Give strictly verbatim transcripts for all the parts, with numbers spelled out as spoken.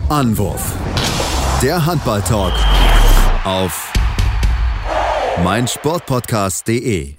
Anwurf. Der Handball-Talk auf meinsportpodcast punkt de.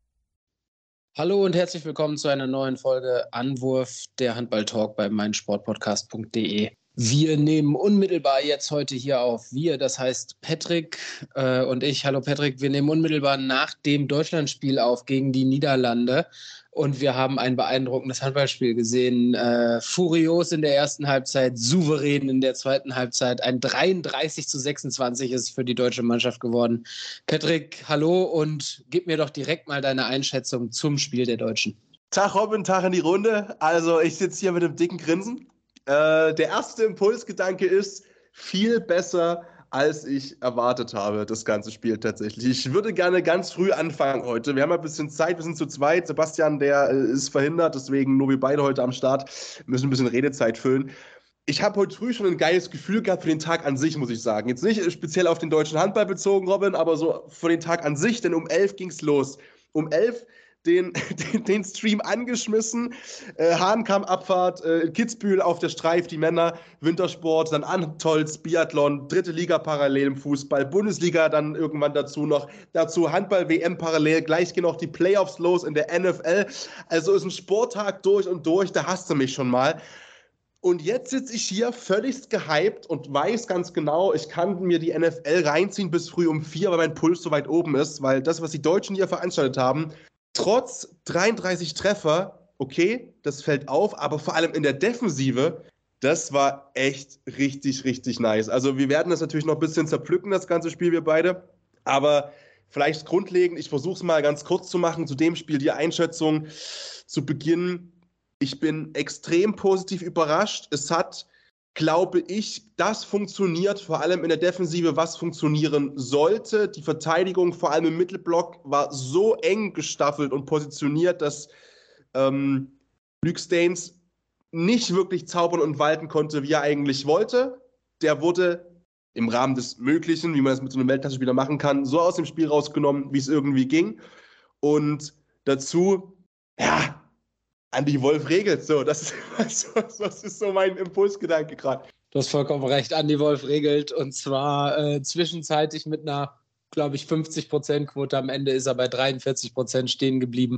Hallo und herzlich willkommen zu einer neuen Folge Anwurf, der Handball-Talk bei meinsportpodcast punkt de. Wir nehmen unmittelbar jetzt heute hier auf. Wir, das heißt Patrick äh, und ich. Hallo Patrick, wir nehmen unmittelbar nach dem Deutschlandspiel auf gegen die Niederlande. Und wir haben ein beeindruckendes Handballspiel gesehen. Äh, furios in der ersten Halbzeit, souverän in der zweiten Halbzeit. Ein dreiunddreißig zu sechsundzwanzig ist für die deutsche Mannschaft geworden. Patrick, hallo und gib mir doch direkt mal deine Einschätzung zum Spiel der Deutschen. Tag Robin, Tag in die Runde. Also ich sitze hier mit einem dicken Grinsen. Äh, der erste Impulsgedanke ist, viel besser, als ich erwartet habe, das ganze Spiel tatsächlich. Ich würde gerne ganz früh anfangen heute. Wir haben ein bisschen Zeit, wir sind zu zweit. Sebastian, der äh, ist verhindert, deswegen nur wir beide heute am Start. Wir müssen ein bisschen Redezeit füllen. Ich habe heute früh schon ein geiles Gefühl gehabt für den Tag an sich, muss ich sagen. Jetzt nicht speziell auf den deutschen Handball bezogen, Robin, aber so für den Tag an sich, denn um elf ging es los. Um elf Den, den, den Stream angeschmissen, äh, Hahnkamm-Abfahrt, äh, Kitzbühel auf der Streif, die Männer, Wintersport, dann Antolz, Biathlon, dritte Liga parallel im Fußball, Bundesliga dann irgendwann dazu noch, dazu Handball-W M parallel, gleich gehen auch die Playoffs los in der N F L, also ist ein Sporttag durch und durch, da hasst du mich schon mal. Und jetzt sitze ich hier völlig gehypt und weiß ganz genau, ich kann mir die N F L reinziehen bis früh um vier, weil mein Puls so weit oben ist, weil das, was die Deutschen hier veranstaltet haben, trotz dreiunddreißig Treffer, okay, das fällt auf, aber vor allem in der Defensive, das war echt richtig, richtig nice. Also wir werden das natürlich noch ein bisschen zerpflücken, das ganze Spiel, wir beide, aber vielleicht grundlegend, ich versuche es mal ganz kurz zu machen, zu dem Spiel die Einschätzung zu Beginn. Ich bin extrem positiv überrascht. Es hat, glaube ich, das funktioniert, vor allem in der Defensive, was funktionieren sollte. Die Verteidigung, vor allem im Mittelblock, war so eng gestaffelt und positioniert, dass ähm, Luke Staines nicht wirklich zaubern und walten konnte, wie er eigentlich wollte. Der wurde im Rahmen des Möglichen, wie man das mit so einem Weltklasse-Spieler machen kann, so aus dem Spiel rausgenommen, wie es irgendwie ging. Und dazu, ja, Andi Wolf regelt. So, das ist, das ist so mein Impulsgedanke gerade. Du hast vollkommen recht, Andi Wolf regelt und zwar äh, zwischenzeitlich mit einer, glaube ich, fünfzig Prozent Quote. Am Ende ist er bei dreiundvierzig Prozent stehen geblieben.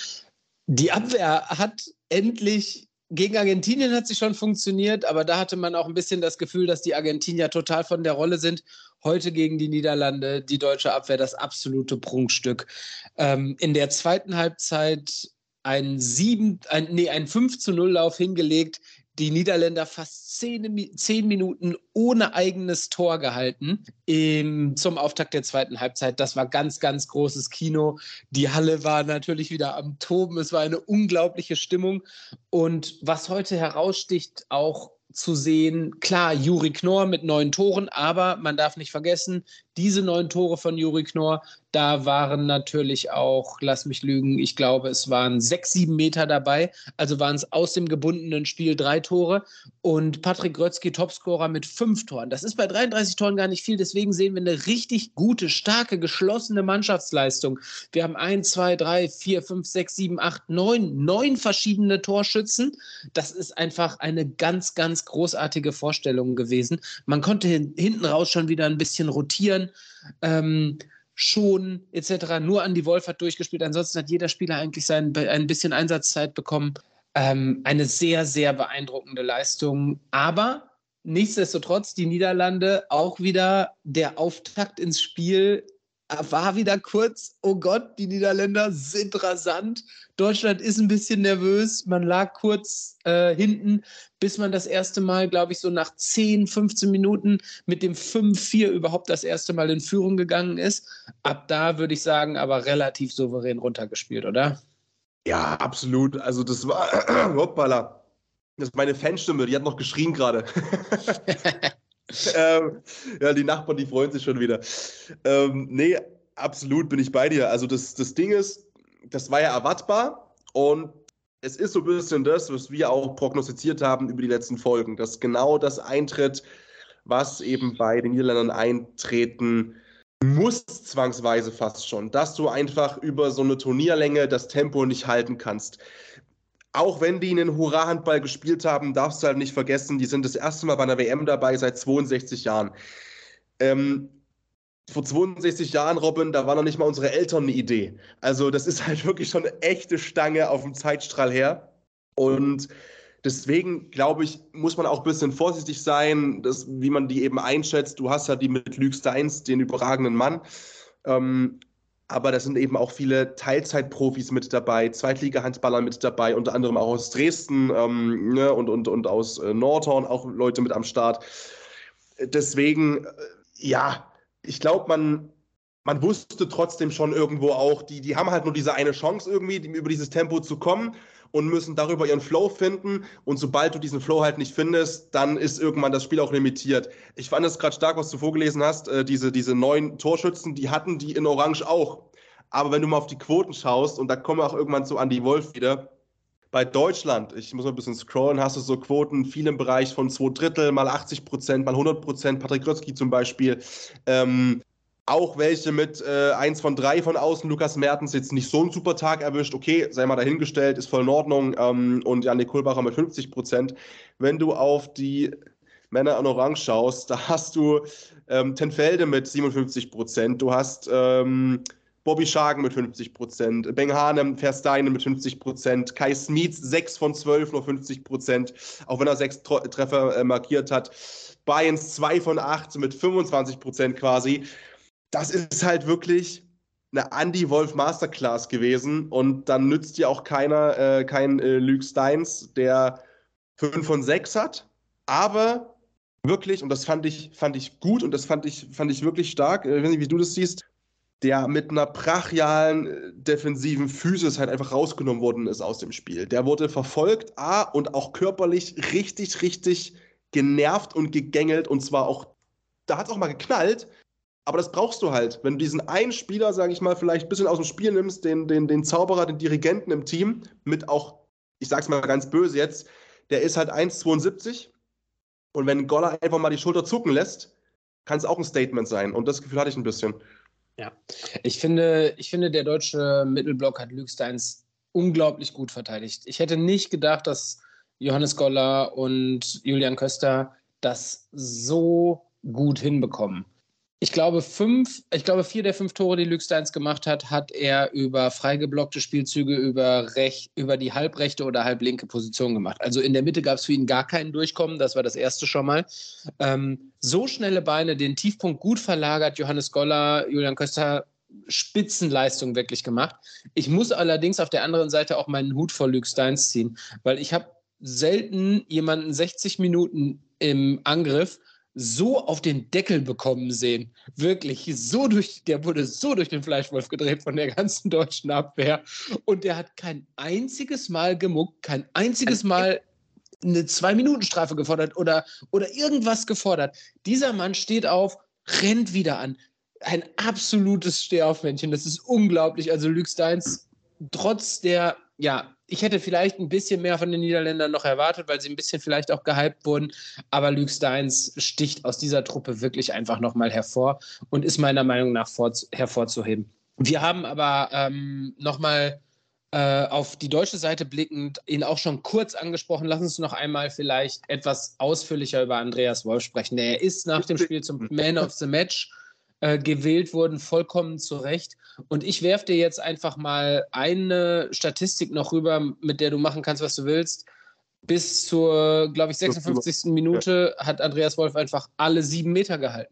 Die Abwehr hat endlich, gegen Argentinien hat sie schon funktioniert, aber da hatte man auch ein bisschen das Gefühl, dass die Argentinier total von der Rolle sind. Heute gegen die Niederlande, die deutsche Abwehr, das absolute Prunkstück. Ähm, in der zweiten Halbzeit ein sieben, ein, nee, ein fünf zu null Lauf hingelegt, die Niederländer fast zehn, zehn Minuten ohne eigenes Tor gehalten im, zum Auftakt der zweiten Halbzeit. Das war ganz, ganz großes Kino. Die Halle war natürlich wieder am Toben. Es war eine unglaubliche Stimmung. Und was heute heraussticht, auch zu sehen, klar, Juri Knorr mit neun Toren, aber man darf nicht vergessen, diese neun Tore von Juri Knorr, da waren natürlich auch, lass mich lügen, ich glaube, es waren sechs, sieben Meter dabei, also waren es aus dem gebundenen Spiel drei Tore und Patrick Grötzky Topscorer mit fünf Toren. Das ist bei dreiunddreißig Toren gar nicht viel, deswegen sehen wir eine richtig gute, starke, geschlossene Mannschaftsleistung. Wir haben eins, zwei, drei, vier, fünf, sechs, sieben, acht, neun, neun verschiedene Torschützen. Das ist einfach eine ganz, ganz großartige Vorstellung gewesen. Man konnte hin, hinten raus schon wieder ein bisschen rotieren, ähm, schon et cetera. Nur Andi Wolf hat durchgespielt. Ansonsten hat jeder Spieler eigentlich sein, ein bisschen Einsatzzeit bekommen. Ähm, eine sehr, sehr beeindruckende Leistung. Aber nichtsdestotrotz, die Niederlande auch wieder der Auftakt ins Spiel war wieder kurz, oh Gott, die Niederländer sind rasant. Deutschland ist ein bisschen nervös. Man lag kurz äh, hinten, bis man das erste Mal, glaube ich, so nach zehn, fünfzehn Minuten mit dem fünf vier überhaupt das erste Mal in Führung gegangen ist. Ab da würde ich sagen, aber relativ souverän runtergespielt, oder? Ja, absolut. Also das war, hoppala, das ist meine Fanstimme, die hat noch geschrien gerade. ähm, ja, die Nachbarn, die freuen sich schon wieder. Ähm, nee, absolut bin ich bei dir. Also das, das Ding ist, das war ja erwartbar und es ist so ein bisschen das, was wir auch prognostiziert haben über die letzten Folgen, dass genau das eintritt, was eben bei den Niederländern eintreten muss, zwangsweise fast schon, dass du einfach über so eine Turnierlänge das Tempo nicht halten kannst. auch wenn die einen Hurra-Handball gespielt haben, darfst du halt nicht vergessen, die sind das erste Mal bei einer W M dabei seit zweiundsechzig Jahren. Ähm, vor zweiundsechzig Jahren, Robin, da waren noch nicht mal unsere Eltern eine Idee. Also das ist halt wirklich schon eine echte Stange auf dem Zeitstrahl her. Und deswegen, glaube ich, muss man auch ein bisschen vorsichtig sein, dass, wie man die eben einschätzt. Du hast ja die mit Luc Steins, den überragenden Mann. Ähm, aber da sind eben auch viele Teilzeitprofis mit dabei, Zweitliga-Handballer mit dabei, unter anderem auch aus Dresden ähm, ne, und, und, und aus äh, Nordhorn auch Leute mit am Start. Deswegen, äh, ja, ich glaube, man, man wusste trotzdem schon irgendwo auch, die, die haben halt nur diese eine Chance irgendwie, die, über dieses Tempo zu kommen und müssen darüber ihren Flow finden. Und sobald du diesen Flow halt nicht findest, dann ist irgendwann das Spiel auch limitiert. Ich fand es gerade stark, was du vorgelesen hast, äh, diese, diese neun Torschützen, die hatten die in Orange auch. Aber wenn du mal auf die Quoten schaust, und da kommen wir auch irgendwann zu Andi Wolf wieder, bei Deutschland, ich muss mal ein bisschen scrollen, hast du so Quoten viel im Bereich von zwei Drittel, mal achtzig Prozent, mal hundert Prozent, Patrick Grötzky zum Beispiel. Ähm, auch welche mit äh, eins von drei von außen, Lukas Mertens jetzt nicht so einen super Tag erwischt, okay, sei mal dahingestellt, ist voll in Ordnung. Ähm, und Janik Kohlbacher mit fünfzig Prozent. Wenn du auf die Männer in Orange schaust, da hast du ähm, Tenfelde mit siebenundfünfzig Prozent, du hast ähm, Bobby Schagen mit fünfzig Prozent, Benghanem, Versteinen mit fünfzig Prozent, Kai Smietz sechs von zwölf, nur fünfzig Prozent, auch wenn er sechs Tro- Treffer äh, markiert hat. Bayerns zwei von acht mit fünfundzwanzig Prozent quasi. Das ist halt wirklich eine Andy Wolf Masterclass gewesen und dann nützt dir auch keiner, äh, kein äh, Luc Steins, der fünf von sechs hat, aber wirklich, und das fand ich, fand ich gut und das fand ich, fand ich wirklich stark, ich weiß nicht, wie du das siehst, der mit einer brachialen äh, defensiven Physis halt einfach rausgenommen worden ist aus dem Spiel. Der wurde verfolgt, A, und auch körperlich richtig, richtig genervt und gegängelt und zwar auch, da hat es auch mal geknallt, aber das brauchst du halt. Wenn du diesen einen Spieler, sage ich mal, vielleicht ein bisschen aus dem Spiel nimmst, den, den, den Zauberer, den Dirigenten im Team, mit auch, ich sag's mal ganz böse jetzt, der ist halt eins Komma zweiundsiebzig und wenn Goller einfach mal die Schulter zucken lässt, kann es auch ein Statement sein. Und das Gefühl hatte ich ein bisschen. Ja, ich finde, ich finde, der deutsche Mittelblock hat Luc Steins unglaublich gut verteidigt. Ich hätte nicht gedacht, dass Johannes Goller und Julian Köster das so gut hinbekommen. Ich glaube, fünf, ich glaube, vier der fünf Tore, die Luc Steins gemacht hat, hat er über freigeblockte Spielzüge über, rech, über die halbrechte oder halblinke Position gemacht. Also in der Mitte gab es für ihn gar keinen Durchkommen, das war das erste schon mal. Ähm, so schnelle Beine, den Tiefpunkt gut verlagert, Johannes Goller, Julian Köster, Spitzenleistung wirklich gemacht. Ich muss allerdings auf der anderen Seite auch meinen Hut vor Luc Steins ziehen, weil ich habe selten jemanden sechzig Minuten im Angriff so auf den Deckel bekommen sehen. Wirklich, so durch, der wurde so durch den Fleischwolf gedreht von der ganzen deutschen Abwehr. Und der hat kein einziges Mal gemuckt, kein einziges Mal eine Zwei-Minuten-Strafe gefordert oder, oder irgendwas gefordert. Dieser Mann steht auf, rennt wieder an. Ein absolutes Stehaufmännchen. Das ist unglaublich. Also Luc Steins, trotz der, ja, ich hätte vielleicht ein bisschen mehr von den Niederländern noch erwartet, weil sie ein bisschen vielleicht auch gehypt wurden. Aber Luc Steins sticht aus dieser Truppe wirklich einfach nochmal hervor und ist meiner Meinung nach vor, hervorzuheben. Wir haben aber ähm, nochmal äh, auf die deutsche Seite blickend ihn auch schon kurz angesprochen. Lass uns noch einmal vielleicht etwas ausführlicher über Andreas Wolf sprechen. Er ist nach dem Spiel zum Man of the Match Äh, gewählt wurden, vollkommen zu Recht. Und ich werfe dir jetzt einfach mal eine Statistik noch rüber, mit der du machen kannst, was du willst. Bis zur, glaube ich, sechsundfünfzigsten Minute hat Andreas Wolf einfach alle sieben Meter gehalten.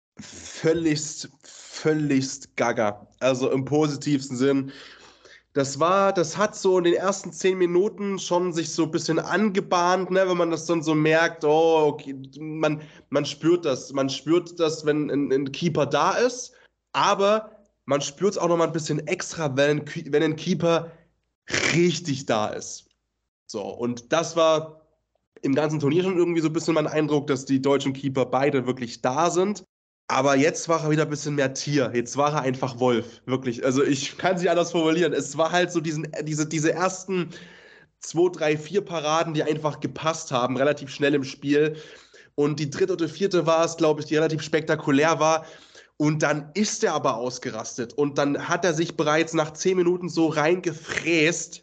Völligst, völligst gaga. Also im positivsten Sinn. Das war, das hat so in den ersten zehn Minuten schon sich so ein bisschen angebahnt, ne, wenn man das dann so merkt, oh, okay, man, man spürt das, man spürt das, wenn ein, ein Keeper da ist, aber man spürt es auch noch mal ein bisschen extra, wenn, wenn ein Keeper richtig da ist. So, und das war im ganzen Turnier schon irgendwie so ein bisschen mein Eindruck, dass die deutschen Keeper beide wirklich da sind. Aber jetzt war er wieder ein bisschen mehr Tier. Jetzt war er einfach Wolf, wirklich. Also ich kann es nicht anders formulieren. Es war halt so diesen, diese, diese ersten zwei, drei, vier Paraden, die einfach gepasst haben, relativ schnell im Spiel. Und die dritte oder vierte war es, glaube ich, die relativ spektakulär war. Und dann ist er aber ausgerastet. Und dann hat er sich bereits nach zehn Minuten so reingefräst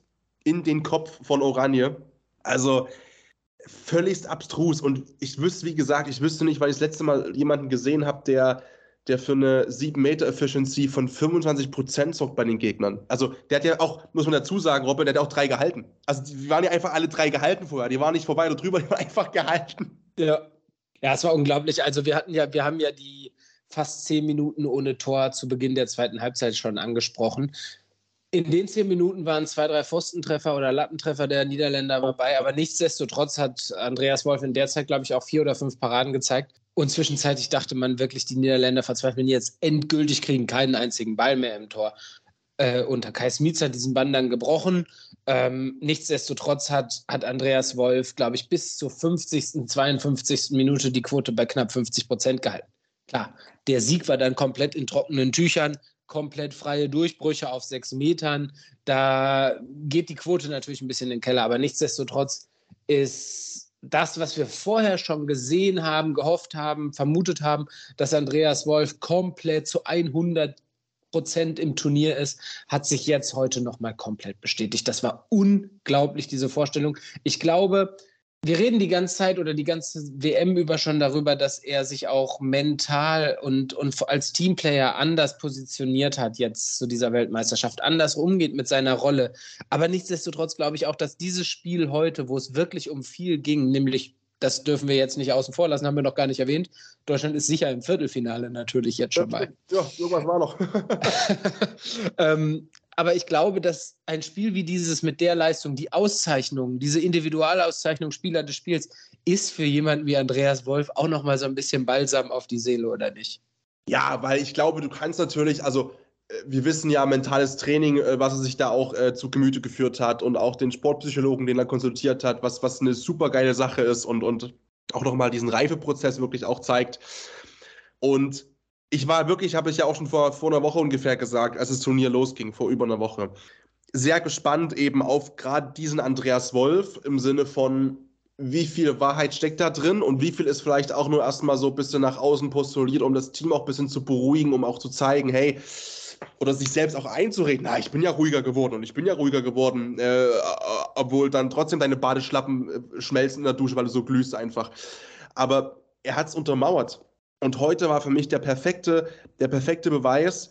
in den Kopf von Oranje. Also völligst abstrus. Und ich wüsste, wie gesagt, ich wüsste nicht, weil ich das letzte Mal jemanden gesehen habe, der, der für eine sieben Meter Efficiency von fünfundzwanzig Prozent sorgt bei den Gegnern. Also der hat ja auch, muss man dazu sagen, Robin, der hat auch drei gehalten. Also die waren ja einfach alle drei gehalten vorher. Die waren nicht vorbei oder drüber, die waren einfach gehalten. Ja. Ja, es war unglaublich. Also wir hatten ja, wir haben ja die fast zehn Minuten ohne Tor zu Beginn der zweiten Halbzeit schon angesprochen. In den zehn Minuten waren zwei, drei Pfostentreffer oder Lattentreffer der Niederländer dabei, aber nichtsdestotrotz hat Andreas Wolf in der Zeit, glaube ich, auch vier oder fünf Paraden gezeigt. Und zwischenzeitlich dachte man wirklich, die Niederländer verzweifeln jetzt endgültig, kriegen keinen einzigen Ball mehr im Tor. Äh, und Kai Smits hat diesen Bann dann gebrochen. Ähm, nichtsdestotrotz hat, hat Andreas Wolf, glaube ich, bis zur fünfzigsten, zweiundfünfzigsten Minute die Quote bei knapp fünfzig Prozent gehalten. Klar, der Sieg war dann komplett in trockenen Tüchern, komplett freie Durchbrüche auf sechs Metern. Da geht die Quote natürlich ein bisschen in den Keller, aber nichtsdestotrotz ist das, was wir vorher schon gesehen haben, gehofft haben, vermutet haben, dass Andreas Wolf komplett zu hundert Prozent im Turnier ist, hat sich jetzt heute nochmal komplett bestätigt. Das war unglaublich, diese Vorstellung. Ich glaube, wir reden die ganze Zeit oder die ganze W M über schon darüber, dass er sich auch mental und, und als Teamplayer anders positioniert hat jetzt zu dieser Weltmeisterschaft, anders umgeht mit seiner Rolle. Aber nichtsdestotrotz glaube ich auch, dass dieses Spiel heute, wo es wirklich um viel ging, nämlich, das dürfen wir jetzt nicht außen vor lassen, haben wir noch gar nicht erwähnt, Deutschland ist sicher im Viertelfinale natürlich jetzt schon bei. Ja, irgendwas war noch. ähm, aber ich glaube, dass ein Spiel wie dieses mit der Leistung, die Auszeichnung, diese Individualauszeichnung Spieler des Spiels, ist für jemanden wie Andreas Wolf auch nochmal so ein bisschen Balsam auf die Seele, oder nicht? Ja, weil ich glaube, du kannst natürlich, also wir wissen ja, mentales Training, was er sich da auch äh, zu Gemüte geführt hat und auch den Sportpsychologen, den er konsultiert hat, was, was eine super geile Sache ist und, und auch nochmal diesen Reifeprozess wirklich auch zeigt. Und ich war wirklich, habe ich ja auch schon vor, vor einer Woche ungefähr gesagt, als das Turnier losging, vor über einer Woche, sehr gespannt eben auf gerade diesen Andreas Wolf im Sinne von, wie viel Wahrheit steckt da drin und wie viel ist vielleicht auch nur erstmal so ein bisschen nach außen postuliert, um das Team auch ein bisschen zu beruhigen, um auch zu zeigen, hey, oder sich selbst auch einzureden, na, ich bin ja ruhiger geworden und ich bin ja ruhiger geworden, äh, obwohl dann trotzdem deine Badeschlappen äh, schmelzen in der Dusche, weil du so glühst einfach. Aber er hat es untermauert. Und heute war für mich der perfekte, der perfekte Beweis,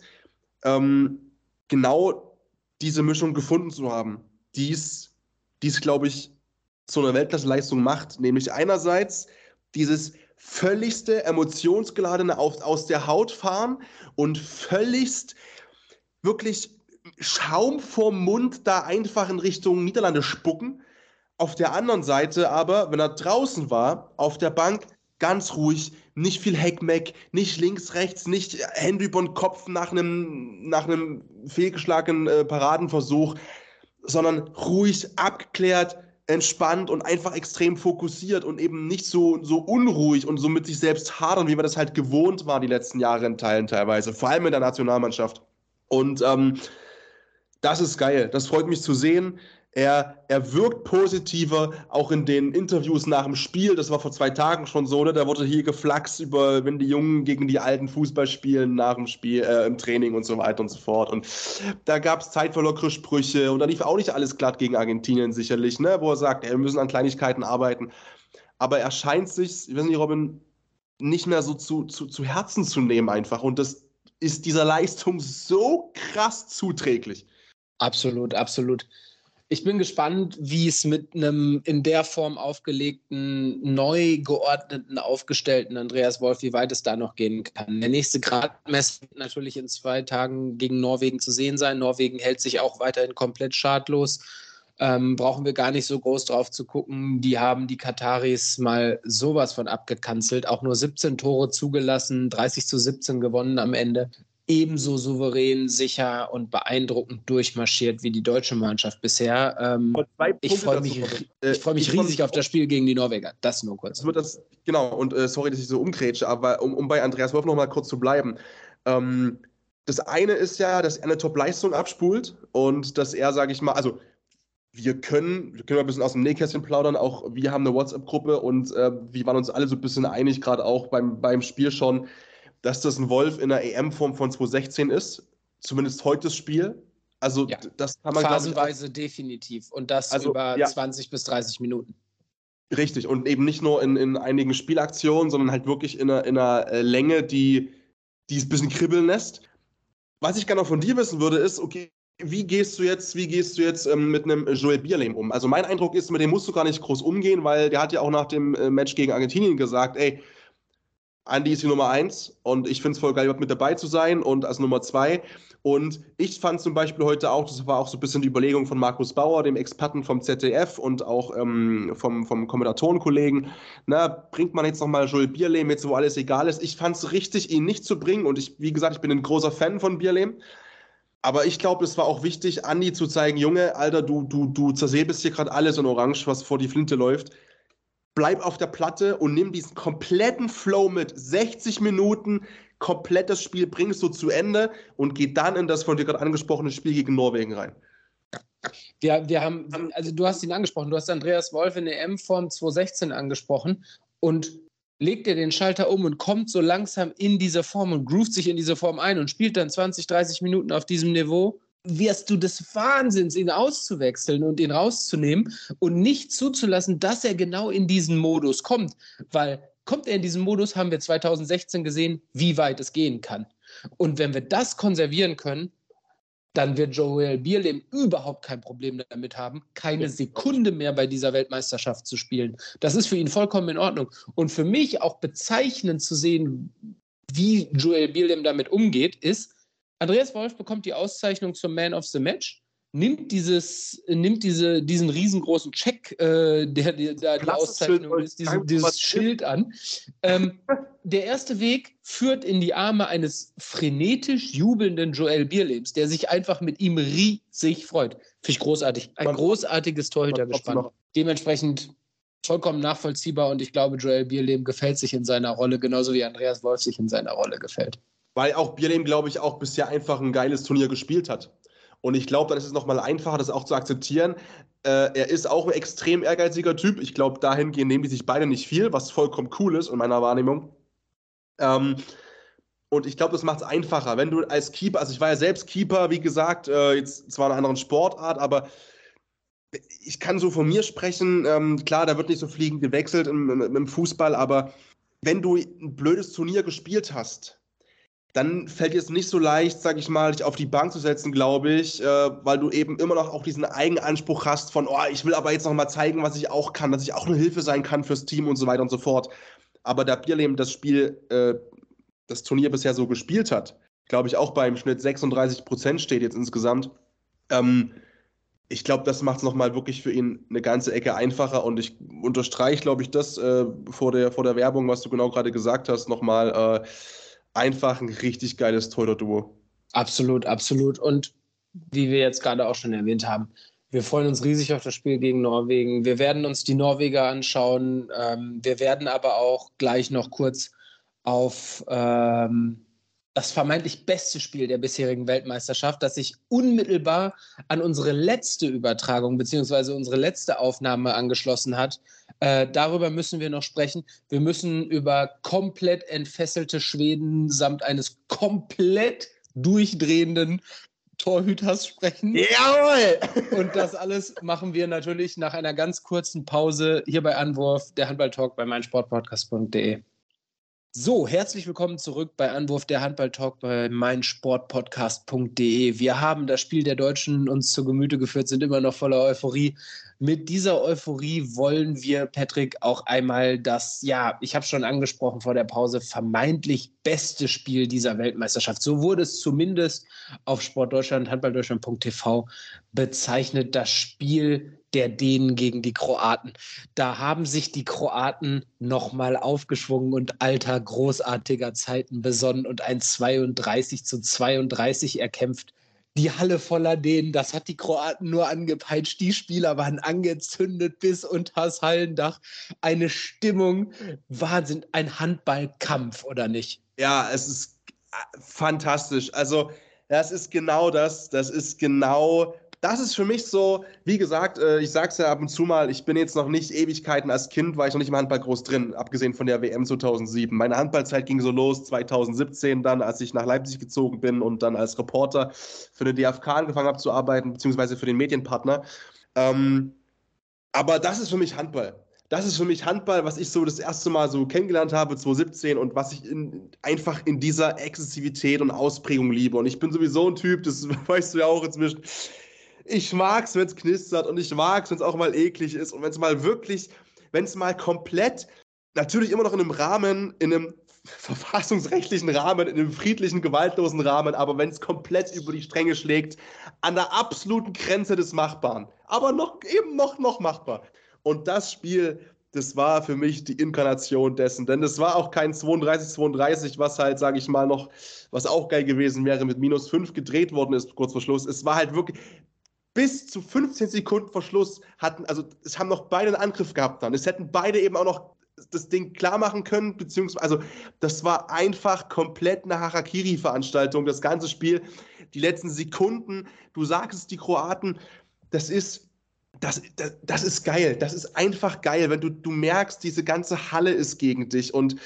ähm, genau diese Mischung gefunden zu haben, die es, glaube ich, zu einer Weltklasse-Leistung macht. Nämlich einerseits dieses völligste emotionsgeladene auf, aus der Haut fahren und völligst wirklich Schaum vorm Mund da einfach in Richtung Niederlande spucken. Auf der anderen Seite aber, wenn er draußen war, auf der Bank, ganz ruhig, nicht viel Heckmeck, nicht links, rechts, nicht Hände über den Kopf nach einem, nach einem fehlgeschlagenen äh, Paradenversuch, sondern ruhig, abgeklärt, entspannt und einfach extrem fokussiert und eben nicht so, so unruhig und so mit sich selbst hadern, wie wir das halt gewohnt waren die letzten Jahre in Teilen teilweise, vor allem in der Nationalmannschaft. Und ähm, das ist geil, das freut mich zu sehen. Er, er wirkt positiver, auch in den Interviews nach dem Spiel. Das war vor zwei Tagen schon so, ne? Da wurde hier geflaxt über, wenn die Jungen gegen die Alten Fußball spielen, nach dem Spiel, äh, im Training und so weiter und so fort. Und da gab es Zeit für lockere Sprüche und da lief auch nicht alles glatt gegen Argentinien sicherlich, ne? Wo er sagt, ey, wir müssen an Kleinigkeiten arbeiten. Aber er scheint sich, ich weiß nicht, Robin, nicht mehr so zu, zu, zu Herzen zu nehmen einfach. Und das ist dieser Leistung so krass zuträglich. Absolut, absolut. Ich bin gespannt, wie es mit einem in der Form aufgelegten, neu geordneten, aufgestellten Andreas Wolf, wie weit es da noch gehen kann. Der nächste Gradmesser wird natürlich in zwei Tagen gegen Norwegen zu sehen sein. Norwegen hält sich auch weiterhin komplett schadlos. Ähm, brauchen wir gar nicht so groß drauf zu gucken. Die haben die Kataris mal sowas von abgekanzelt. Auch nur siebzehn Tore zugelassen, dreißig zu siebzehn gewonnen am Ende. Ebenso souverän, sicher und beeindruckend durchmarschiert wie die deutsche Mannschaft bisher. Ähm, ich freue mich, ich freu mich ich riesig auf das Spiel gegen die Norweger. Das nur kurz. Das wird das, genau, und äh, sorry, dass ich so umgrätsche, aber um, um bei Andreas Wolf noch mal kurz zu bleiben. Ähm, das eine ist ja, dass er eine Top-Leistung abspult und dass er, sage ich mal, also wir können, wir können mal ein bisschen aus dem Nähkästchen plaudern, auch wir haben eine WhatsApp-Gruppe und äh, wir waren uns alle so ein bisschen einig, gerade auch beim, beim Spiel schon, dass das ein Wolf in der E M-Form von zwanzig sechzehn ist, zumindest heute das Spiel. Also Ja. das kann man, glaub ich, Phasenweise definitiv. Und das Also, über ja. zwanzig bis dreißig Minuten. Richtig, und eben nicht nur in, in einigen Spielaktionen, sondern halt wirklich in einer, in einer äh, Länge, die, die es ein bisschen kribbeln lässt. Was ich gerne noch von dir wissen würde, ist, okay, wie gehst du jetzt, wie gehst du jetzt ähm, mit einem Joel Bierlehm um? Also mein Eindruck ist, mit dem musst du gar nicht groß umgehen, weil der hat ja auch nach dem äh, Match gegen Argentinien gesagt, ey, Andi ist die Nummer eins und ich finde es voll geil, überhaupt mit dabei zu sein und als Nummer zwei. Und ich fand zum Beispiel heute auch, das war auch so ein bisschen die Überlegung von Markus Bauer, dem Experten vom Z D F und auch ähm, vom, vom Kommentatorenkollegen, na, bringt man jetzt nochmal Joel Bierlehm, jetzt wo alles egal ist. Ich fand es richtig, ihn nicht zu bringen und ich, wie gesagt, ich bin ein großer Fan von Bierlehm. Aber ich glaube, es war auch wichtig, Andi zu zeigen, Junge, Alter, du, du, du zersäbelst hier gerade alles in Orange, was vor die Flinte läuft. Bleib auf der Platte und nimm diesen kompletten Flow mit. sechzig Minuten, komplett das Spiel bringst du zu Ende und geh dann in das von dir gerade angesprochene Spiel gegen Norwegen rein. Wir, wir haben, also du hast ihn angesprochen, du hast Andreas Wolf in der E M-Form zwanzig sechzehn angesprochen und legt er den Schalter um und kommt so langsam in diese Form und groovt sich in diese Form ein und spielt dann zwanzig, dreißig Minuten auf diesem Niveau, wirst du des Wahnsinns, ihn auszuwechseln und ihn rauszunehmen und nicht zuzulassen, dass er genau in diesen Modus kommt. Weil kommt er in diesen Modus, haben wir zwanzig sechzehn gesehen, wie weit es gehen kann. Und wenn wir das konservieren können, dann wird Joel Bierlehm überhaupt kein Problem damit haben, keine Sekunde mehr bei dieser Weltmeisterschaft zu spielen. Das ist für ihn vollkommen in Ordnung. Und für mich auch bezeichnend zu sehen, wie Joel Bierlehm damit umgeht, ist, Andreas Wolf bekommt die Auszeichnung zum Man of the Match, nimmt, dieses, nimmt diese, diesen riesengroßen Check, äh, der, der, der die Auszeichnung ist, diese, dieses Schild an. Ähm, der erste Weg führt in die Arme eines frenetisch jubelnden Joel Bierlehms, der sich einfach mit ihm riesig freut. Finde ich großartig. Ein großartiges Torhütergespann. Dementsprechend vollkommen nachvollziehbar und ich glaube, Joel Bierlehm gefällt sich in seiner Rolle, genauso wie Andreas Wolf sich in seiner Rolle gefällt. Weil auch Bierlehm, glaube ich, auch bisher einfach ein geiles Turnier gespielt hat. Und ich glaube, dann ist es nochmal einfacher, das auch zu akzeptieren. Äh, er ist auch ein extrem ehrgeiziger Typ. Ich glaube, dahingehend nehmen die sich beide nicht viel, was vollkommen cool ist in meiner Wahrnehmung. Ähm, und ich glaube, das macht es einfacher. Wenn du als Keeper, also ich war ja selbst Keeper, wie gesagt, äh, jetzt zwar in einer anderen Sportart, aber ich kann so von mir sprechen. Ähm, klar, da wird nicht so fliegend gewechselt im, im, im Fußball, aber wenn du ein blödes Turnier gespielt hast, dann fällt dir es nicht so leicht, sag ich mal, dich auf die Bank zu setzen, glaube ich, äh, weil du eben immer noch auch diesen Eigenanspruch hast von, oh, ich will aber jetzt noch mal zeigen, was ich auch kann, dass ich auch eine Hilfe sein kann fürs Team und so weiter und so fort. Aber da Bierlehm das Spiel, äh, das Turnier bisher so gespielt hat, glaube ich auch beim Schnitt sechsunddreißig Prozent steht jetzt insgesamt, ähm, ich glaube, das macht es nochmal wirklich für ihn eine ganze Ecke einfacher und ich unterstreiche, glaube ich, das äh, vor, der, vor der Werbung, was du genau gerade gesagt hast, nochmal äh, einfach ein richtig geiles Torhüter-Duo. Absolut, absolut. Und wie wir jetzt gerade auch schon erwähnt haben, wir freuen uns riesig auf das Spiel gegen Norwegen. Wir werden uns die Norweger anschauen. Ähm, wir werden aber auch gleich noch kurz auf ähm, das vermeintlich beste Spiel der bisherigen Weltmeisterschaft, das sich unmittelbar an unsere letzte Übertragung bzw. unsere letzte Aufnahme angeschlossen hat. Äh, darüber müssen wir noch sprechen. Wir müssen über komplett entfesselte Schweden samt eines komplett durchdrehenden Torhüters sprechen. Jawohl! Und das alles machen wir natürlich nach einer ganz kurzen Pause hier bei Anwurf, der Handball-Talk bei meinsportpodcast punkt de. So, herzlich willkommen zurück bei Anwurf, der Handball-Talk bei meinsportpodcast punkt de. Wir haben das Spiel der Deutschen uns zu Gemüte geführt, sind immer noch voller Euphorie. Mit dieser Euphorie wollen wir, Patrick, auch einmal das, ja, ich habe schon angesprochen vor der Pause, vermeintlich beste Spiel dieser Weltmeisterschaft. So wurde es zumindest auf Sportdeutschland, handballdeutschland punkt t v bezeichnet, das Spiel der Dänen gegen die Kroaten. Da haben sich die Kroaten nochmal aufgeschwungen und alter, großartiger Zeiten besonnen und ein zweiunddreißig zu zweiunddreißig erkämpft. Die Halle voller Dänen, das hat die Kroaten nur angepeitscht. Die Spieler waren angezündet bis unters Hallendach. Eine Stimmung, Wahnsinn, ein Handballkampf, oder nicht? Ja, es ist fantastisch. Also, das ist genau das. Das ist genau das ist für mich so, wie gesagt, äh, ich sag's ja ab und zu mal, ich bin jetzt noch nicht Ewigkeiten als Kind, war ich noch nicht im Handball groß drin, abgesehen von der W M zweitausendsieben. Meine Handballzeit ging so los zweitausendsiebzehn dann, als ich nach Leipzig gezogen bin und dann als Reporter für den D F K angefangen habe zu arbeiten, beziehungsweise für den Medienpartner. Ähm, aber das ist für mich Handball. Das ist für mich Handball, was ich so das erste Mal so kennengelernt habe, zweitausendsiebzehn, und was ich in, einfach in dieser Exzessivität und Ausprägung liebe. Und ich bin sowieso ein Typ, das weißt du ja auch inzwischen. Ich mag's, wenn es knistert, und ich mag's, wenn es auch mal eklig ist und wenn es mal wirklich, wenn es mal komplett, natürlich immer noch in einem Rahmen, in einem verfassungsrechtlichen Rahmen, in einem friedlichen, gewaltlosen Rahmen, aber wenn es komplett über die Stränge schlägt, an der absoluten Grenze des Machbaren, aber noch eben noch, noch machbar. Und das Spiel, das war für mich die Inkarnation dessen. Denn das war auch kein zweiunddreißig zweiunddreißig, was halt, sage ich mal, noch, was auch geil gewesen wäre, mit minus fünf gedreht worden ist, kurz vor Schluss. Es war halt wirklich, bis zu fünfzehn Sekunden vor Schluss hatten, also es haben noch beide einen Angriff gehabt dann. Es hätten beide eben auch noch das Ding klar machen können, beziehungsweise, also das war einfach komplett eine Harakiri-Veranstaltung, das ganze Spiel. Die letzten Sekunden, du sagst es, die Kroaten, das ist Das, das, das ist geil, das ist einfach geil, wenn du, du merkst, diese ganze Halle ist gegen dich, und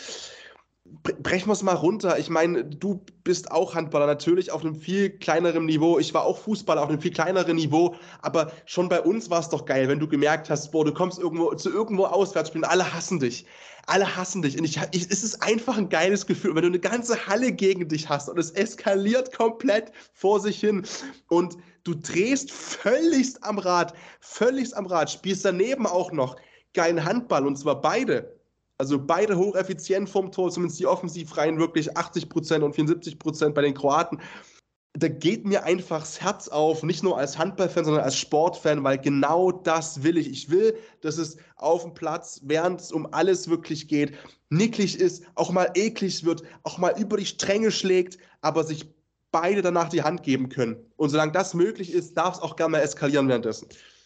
brechen wir es mal runter. Ich meine, du bist auch Handballer, natürlich auf einem viel kleineren Niveau. Ich war auch Fußballer auf einem viel kleineren Niveau, aber schon bei uns war es doch geil, wenn du gemerkt hast, boah, du kommst irgendwo zu irgendwo Auswärtsspielen, alle hassen dich. Alle hassen dich. Und ich, ich, es ist einfach ein geiles Gefühl, wenn du eine ganze Halle gegen dich hast und es eskaliert komplett vor sich hin und du drehst völligst am Rad, völligst am Rad, spielst daneben auch noch geilen Handball, und zwar beide. Also beide hocheffizient vom Tor, zumindest die Offensivreihen wirklich achtzig Prozent und vierundsiebzig Prozent bei den Kroaten. Da geht mir einfach das Herz auf, nicht nur als Handballfan, sondern als Sportfan, weil genau das will ich. Ich will, dass es auf dem Platz, während es um alles wirklich geht, nicklig ist, auch mal eklig wird, auch mal über die Stränge schlägt, aber sich beide danach die Hand geben können. Und solange das möglich ist, darf es auch gerne mal eskalieren währenddessen.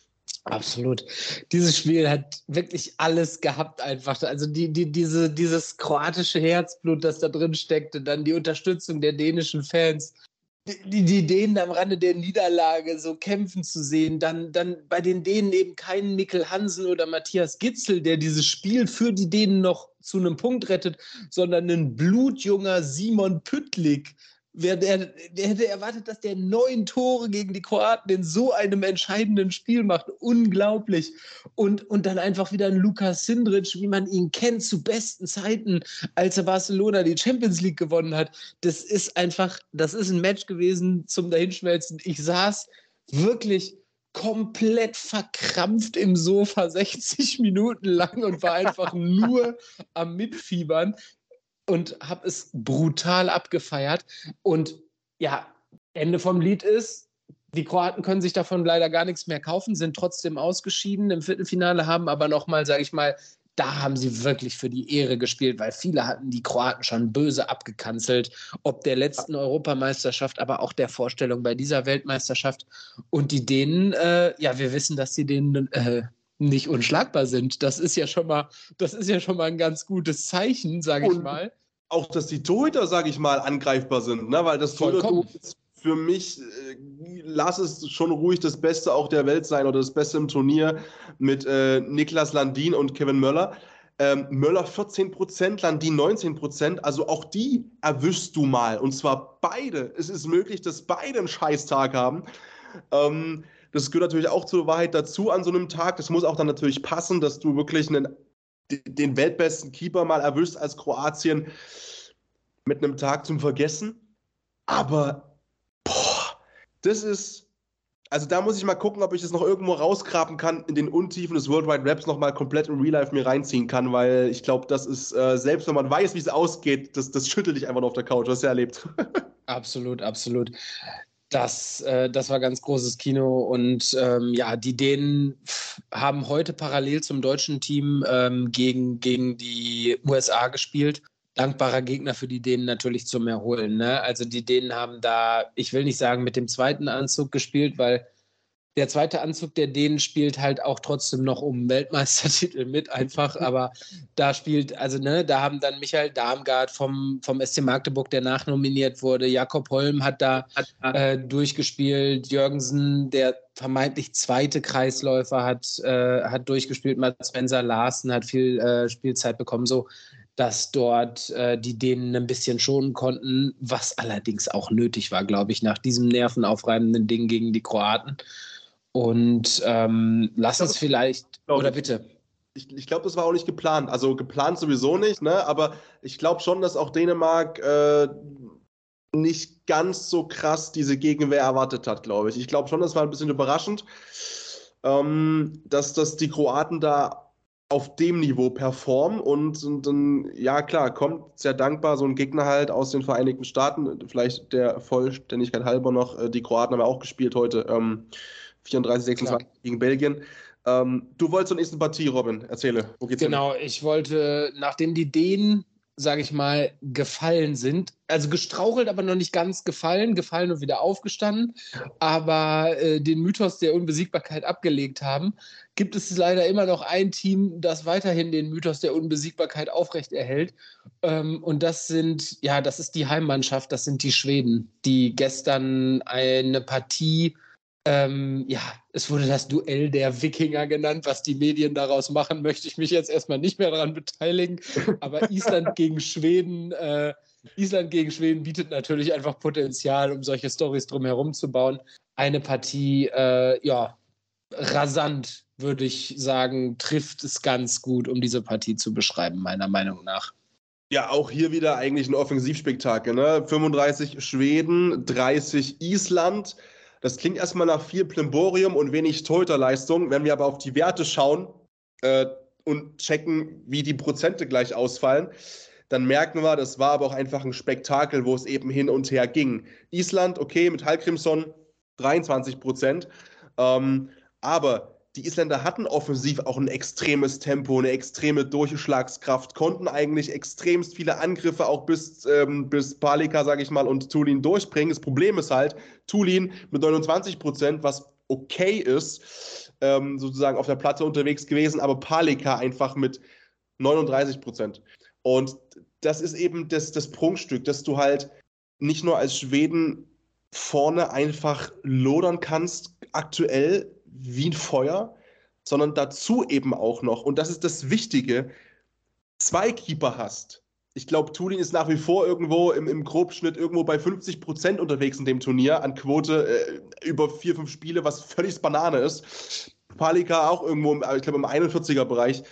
Absolut. Dieses Spiel hat wirklich alles gehabt einfach. Also die, die, diese, dieses kroatische Herzblut, das da drin steckte, dann die Unterstützung der dänischen Fans, die, die Dänen am Rande der Niederlage so kämpfen zu sehen, dann, dann bei den Dänen eben keinen Mikkel Hansen oder Matthias Gitzel, der dieses Spiel für die Dänen noch zu einem Punkt rettet, sondern ein blutjunger Simon Püttlik. Wer, der, der hätte erwartet, dass der neun Tore gegen die Kroaten in so einem entscheidenden Spiel macht. Unglaublich. Und, und dann einfach wieder ein Lukas Sindrich, wie man ihn kennt, zu besten Zeiten, als er Barcelona die Champions League gewonnen hat. Das ist einfach, das ist ein Match gewesen zum Dahinschmelzen. Ich saß wirklich komplett verkrampft im Sofa sechzig Minuten lang und war einfach nur am Mitfiebern. Und habe es brutal abgefeiert. Und ja, Ende vom Lied ist, die Kroaten können sich davon leider gar nichts mehr kaufen, sind trotzdem ausgeschieden im Viertelfinale, haben aber nochmal, sage ich mal, da haben sie wirklich für die Ehre gespielt, weil viele hatten die Kroaten schon böse abgekanzelt, ob der letzten Europameisterschaft, aber auch der Vorstellung bei dieser Weltmeisterschaft. Und die Dänen, äh, ja, wir wissen, dass die Dänen äh, nicht unschlagbar sind. Das ist ja schon mal, das ist ja schon mal ein ganz gutes Zeichen, sage ich mal. Auch, dass die Torhüter, sage ich mal, angreifbar sind, ne? Weil das Torhüter ist für mich, äh, lass es schon ruhig das Beste auch der Welt sein oder das Beste im Turnier mit äh, Niklas Landin und Kevin Möller. Ähm, Möller vierzehn Prozent, Landin neunzehn Prozent, also auch die erwischst du mal. Und zwar beide. Es ist möglich, dass beide einen Scheißtag haben. Ähm, Das gehört natürlich auch zur Wahrheit dazu an so einem Tag. Das muss auch dann natürlich passen, dass du wirklich einen, den weltbesten Keeper mal erwischst als Kroatien mit einem Tag zum Vergessen. Aber, boah, das ist, also da muss ich mal gucken, ob ich das noch irgendwo rausgraben kann, in den Untiefen des World Wide Webs nochmal komplett in Real Life mir reinziehen kann, weil ich glaube, das ist, äh, selbst wenn man weiß, wie es ausgeht, das, das schüttelt dich einfach nur auf der Couch, was du erlebt. Absolut, absolut. Das, äh, das war ganz großes Kino, und ähm, ja, die Dänen haben heute parallel zum deutschen Team ähm, gegen, gegen die U S A gespielt. Dankbarer Gegner für die Dänen natürlich zum Erholen, ne? Also die Dänen haben da, ich will nicht sagen mit dem zweiten Anzug gespielt, weil der zweite Anzug der Dänen spielt halt auch trotzdem noch um Weltmeistertitel mit einfach, aber da spielt, also ne, da haben dann Michael Darmgard vom, vom S C Magdeburg, der nachnominiert wurde, Jakob Holm hat da äh, durchgespielt, Jürgensen, der vermeintlich zweite Kreisläufer hat, äh, hat durchgespielt. Mats Spencer Larsen hat viel äh, Spielzeit bekommen, so dass dort äh, die Dänen ein bisschen schonen konnten, was allerdings auch nötig war, glaube ich, nach diesem nervenaufreibenden Ding gegen die Kroaten. Und ähm, lass uns vielleicht, oder bitte. Ich, ich glaube, das war auch nicht geplant. Also geplant sowieso nicht, ne? Aber ich glaube schon, dass auch Dänemark äh, nicht ganz so krass diese Gegenwehr erwartet hat, glaube ich. Ich glaube schon, das war ein bisschen überraschend, ähm, dass, dass die Kroaten da auf dem Niveau performen und, und dann, ja klar, kommt sehr dankbar so ein Gegner halt aus den Vereinigten Staaten, vielleicht der Vollständigkeit halber noch, äh, die Kroaten haben ja auch gespielt heute, ähm, vierunddreißig sechsundzwanzig klar. Gegen Belgien. Ähm, du wolltest zur nächsten Partie, Robin, erzähle, wo geht's Genau, hin? ich wollte, nachdem die Dänen, sage ich mal, gefallen sind, also gestrauchelt, aber noch nicht ganz gefallen, gefallen und wieder aufgestanden, aber äh, den Mythos der Unbesiegbarkeit abgelegt haben, gibt es leider immer noch ein Team, das weiterhin den Mythos der Unbesiegbarkeit aufrechterhält. Ähm, und das sind, ja, das ist die Heimmannschaft, das sind die Schweden, die gestern eine Partie Ähm, ja, es wurde das Duell der Wikinger genannt. Was die Medien daraus machen, möchte ich mich jetzt erstmal nicht mehr daran beteiligen. Aber Island gegen Schweden, äh, Island gegen Schweden bietet natürlich einfach Potenzial, um solche Storys drumherum zu bauen. Eine Partie, äh, ja, rasant, würde ich sagen, trifft es ganz gut, um diese Partie zu beschreiben, meiner Meinung nach. Ja, auch hier wieder eigentlich ein Offensivspektakel, ne? fünfunddreißig Schweden, dreißig Island. Das klingt erstmal nach viel Plimborium und wenig Torhüterleistung. Wenn wir aber auf die Werte schauen äh, und checken, wie die Prozente gleich ausfallen, dann merken wir, das war aber auch einfach ein Spektakel, wo es eben hin und her ging. Island, okay, mit Hallgrímsson dreiundzwanzig Prozent. Ähm, aber die Isländer hatten offensiv auch ein extremes Tempo, eine extreme Durchschlagskraft, konnten eigentlich extremst viele Angriffe auch bis, ähm, bis Palika, sage ich mal, und Thulin durchbringen. Das Problem ist halt, Thulin mit neunundzwanzig Prozent, was okay ist, ähm, sozusagen auf der Platte unterwegs gewesen, aber Palika einfach mit neununddreißig Prozent. Und das ist eben das, das Prunkstück, dass du halt nicht nur als Schweden vorne einfach lodern kannst, aktuell wie ein Feuer, sondern dazu eben auch noch, und das ist das Wichtige, zwei Keeper hast. Ich glaube, Thulin ist nach wie vor irgendwo im, im Grobschnitt irgendwo bei fünfzig Prozent unterwegs in dem Turnier, an Quote äh, über vier, fünf Spiele, was völlig Banane ist. Palika auch irgendwo, ich glaube, im einundvierziger-Bereich.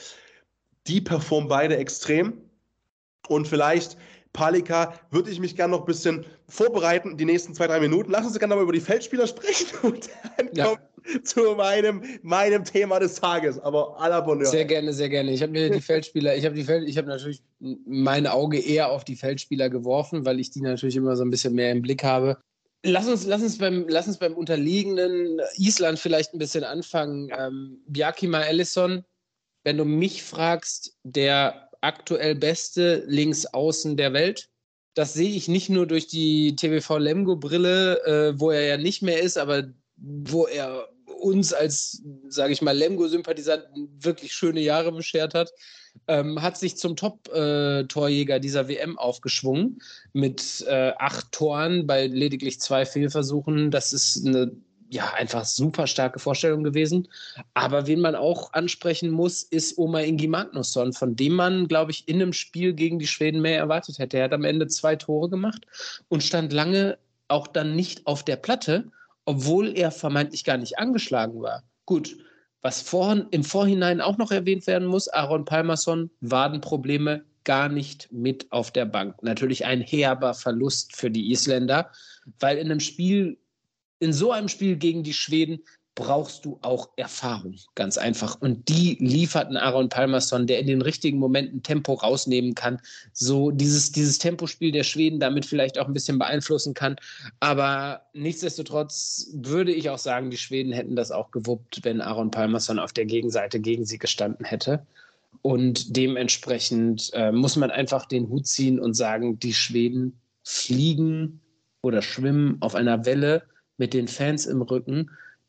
Die performen beide extrem. Und vielleicht, Palika, würde ich mich gerne noch ein bisschen vorbereiten, die nächsten zwei, drei Minuten. Lass uns gerne mal über die Feldspieler sprechen und dann ja. kommen zu meinem, meinem Thema des Tages. Aber à la Bonheur. Sehr gerne, sehr gerne. Ich habe mir die Feldspieler, ich habe die Feld, ich habe natürlich mein Auge eher auf die Feldspieler geworfen, weil ich die natürlich immer so ein bisschen mehr im Blick habe. Lass uns, lass uns, beim, lass uns beim unterliegenden Island vielleicht ein bisschen anfangen. Ähm, Bjarki Ellison, wenn du mich fragst, der aktuell beste Linksaußen der Welt. Das sehe ich nicht nur durch die T V V Lemgo-Brille, äh, wo er ja nicht mehr ist, aber wo er uns als, sage ich mal, Lemgo-Sympathisanten wirklich schöne Jahre beschert hat, ähm, hat sich zum Top-Torjäger äh, dieser W M aufgeschwungen mit äh, acht Toren bei lediglich zwei Fehlversuchen. Das ist eine ja, einfach super starke Vorstellung gewesen. Aber wen man auch ansprechen muss, ist Oma Ingi Magnusson, von dem man, glaube ich, in einem Spiel gegen die Schweden mehr erwartet hätte. Er hat am Ende zwei Tore gemacht und stand lange auch dann nicht auf der Platte, obwohl er vermeintlich gar nicht angeschlagen war. Gut, was vor, im Vorhinein auch noch erwähnt werden muss, Aron Pálmarsson, Wadenprobleme, gar nicht mit auf der Bank. Natürlich ein herber Verlust für die Isländer, weil in einem Spiel In so einem Spiel gegen die Schweden brauchst du auch Erfahrung, ganz einfach. Und die lieferten Aron Pálmarsson, der in den richtigen Momenten Tempo rausnehmen kann, so dieses, dieses Tempospiel der Schweden damit vielleicht auch ein bisschen beeinflussen kann. Aber nichtsdestotrotz würde ich auch sagen, die Schweden hätten das auch gewuppt, wenn Aron Pálmarsson auf der Gegenseite gegen sie gestanden hätte. Und dementsprechend äh, muss man einfach den Hut ziehen und sagen, die Schweden fliegen oder schwimmen auf einer Welle mit den Fans im Rücken,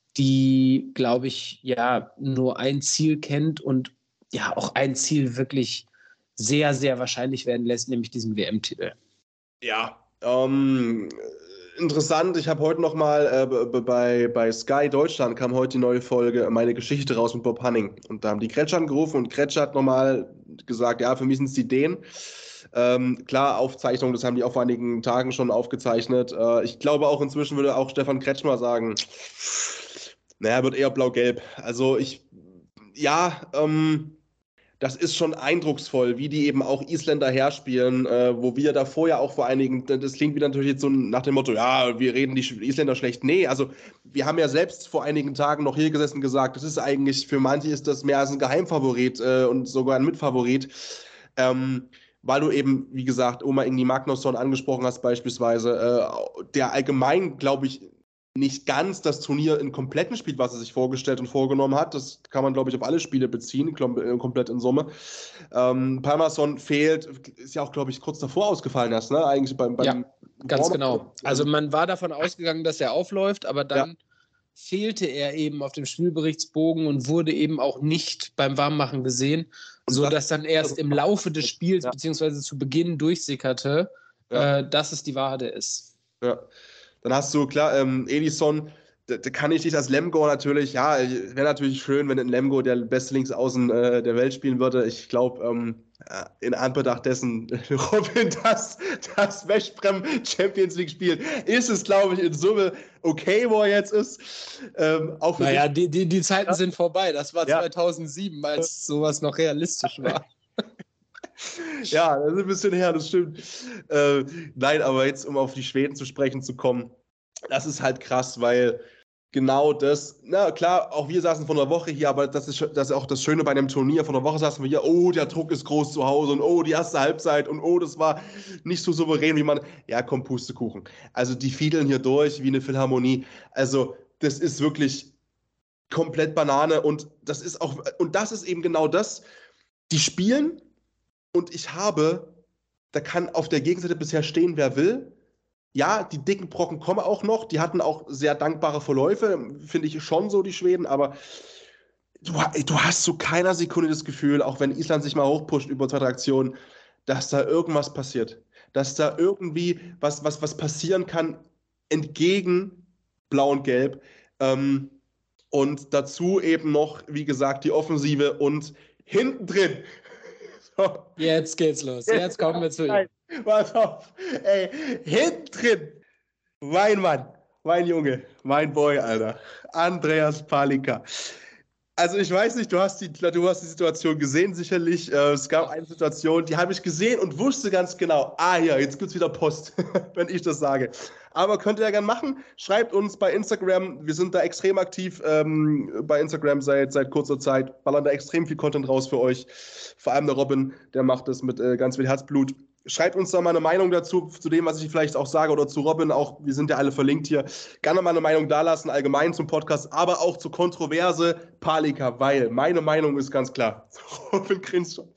die, glaube ich, ja nur ein Ziel kennt und ja auch ein Ziel wirklich sehr, sehr wahrscheinlich werden lässt, nämlich diesen W M-Titel. Ja, ähm, interessant, ich habe heute noch mal äh, b- bei, bei Sky Deutschland kam heute die neue Folge Meine Geschichte raus mit Bob Hanning. Und da haben die Kretscher angerufen und Kretscher hat nochmal gesagt, ja, für mich sind es die Dänen. Ähm, klar, Aufzeichnung, das haben die auch vor einigen Tagen schon aufgezeichnet. Äh, ich glaube auch inzwischen würde auch Stefan Kretschmer sagen, naja, wird eher blau-gelb. Also ich, ja, ähm, das ist schon eindrucksvoll, wie die eben auch Isländer herspielen, äh, wo wir davor ja auch vor einigen, das klingt wieder natürlich jetzt so nach dem Motto, ja, wir reden die Isländer schlecht. Nee, also wir haben ja selbst vor einigen Tagen noch hier gesessen und gesagt, das ist eigentlich, für manche ist das mehr als ein Geheimfavorit äh, und sogar ein Mitfavorit. Ähm, weil du eben, wie gesagt, Oma Ingi Magnusson angesprochen hast beispielsweise, äh, der allgemein, glaube ich, nicht ganz das Turnier in kompletten spielt, was er sich vorgestellt und vorgenommen hat. Das kann man, glaube ich, auf alle Spiele beziehen, klom- komplett in Summe. Ähm, Palmason fehlt, ist ja auch, glaube ich, kurz davor ausgefallen erst, ne? Eigentlich beim, beim Ja, ganz Warm-up. genau. Also man war davon ausgegangen, dass er aufläuft, aber dann Ja. fehlte er eben auf dem Spielberichtsbogen und wurde eben auch nicht beim Warmmachen gesehen, Und sodass das- dann erst im Laufe des Spiels Ja. beziehungsweise zu Beginn durchsickerte, Ja. äh, dass es die Wade ist. Ja. Dann hast du, klar, ähm, Edison, da, da kann ich nicht als Lemgo natürlich, ja, wäre natürlich schön, wenn ein Lemgo der beste Linksaußen äh, der Welt spielen würde. Ich glaube, ähm, in Anbetracht dessen, Robin, das, das Westbrem Champions League Spiel, ist es, glaube ich, in Summe okay, wo er jetzt ist. Ähm, auch für Naja, dich. die, die, die Zeiten Ja. sind vorbei. Das war Ja. zweitausendsieben, als sowas noch realistisch war. Ja, das ist ein bisschen her, das stimmt. Äh, nein, aber jetzt, um auf die Schweden zu sprechen zu kommen, das ist halt krass, weil genau das, na klar, auch wir saßen vor einer Woche hier, aber das ist, das ist auch das Schöne bei einem Turnier. Vor einer Woche saßen wir hier, oh, der Druck ist groß zu Hause und oh, die erste Halbzeit und oh, das war nicht so souverän, wie man, ja, komm, Pustekuchen. Also die fiedeln hier durch wie eine Philharmonie. Also das ist wirklich komplett Banane und das ist auch, und das ist eben genau das, die spielen und ich habe, da kann auf der Gegenseite bisher stehen, wer will. Ja, die dicken Brocken kommen auch noch. Die hatten auch sehr dankbare Verläufe, finde ich schon so, die Schweden. Aber du, du hast zu keiner Sekunde das Gefühl, auch wenn Island sich mal hochpusht über zwei, drei Aktionen, dass da irgendwas passiert. Dass da irgendwie was, was, was passieren kann entgegen Blau und Gelb. Ähm, und dazu eben noch, wie gesagt, die Offensive und hinten drin. So. Jetzt geht's los. Jetzt kommen wir zu ihm. Pass auf. Ey, hinten drin. Mein Mann, mein Junge, mein Boy, Alter. Andreas Palika. Also ich weiß nicht, du hast die, du hast die Situation gesehen, sicherlich. Äh, es gab eine Situation, die habe ich gesehen und wusste ganz genau, ah ja, jetzt gibt es wieder Post, wenn ich das sage. Aber könnt ihr ja gerne machen. Schreibt uns bei Instagram, wir sind da extrem aktiv ähm, bei Instagram seit, seit kurzer Zeit, ballern da extrem viel Content raus für euch. Vor allem der Robin, der macht das mit äh, ganz viel Herzblut. Schreibt uns da mal eine Meinung dazu, zu dem, was ich vielleicht auch sage, oder zu Robin, auch, wir sind ja alle verlinkt hier. Gerne mal eine Meinung dalassen, allgemein zum Podcast, aber auch zur Kontroverse Palika, weil meine Meinung ist ganz klar. Robin grinst schon.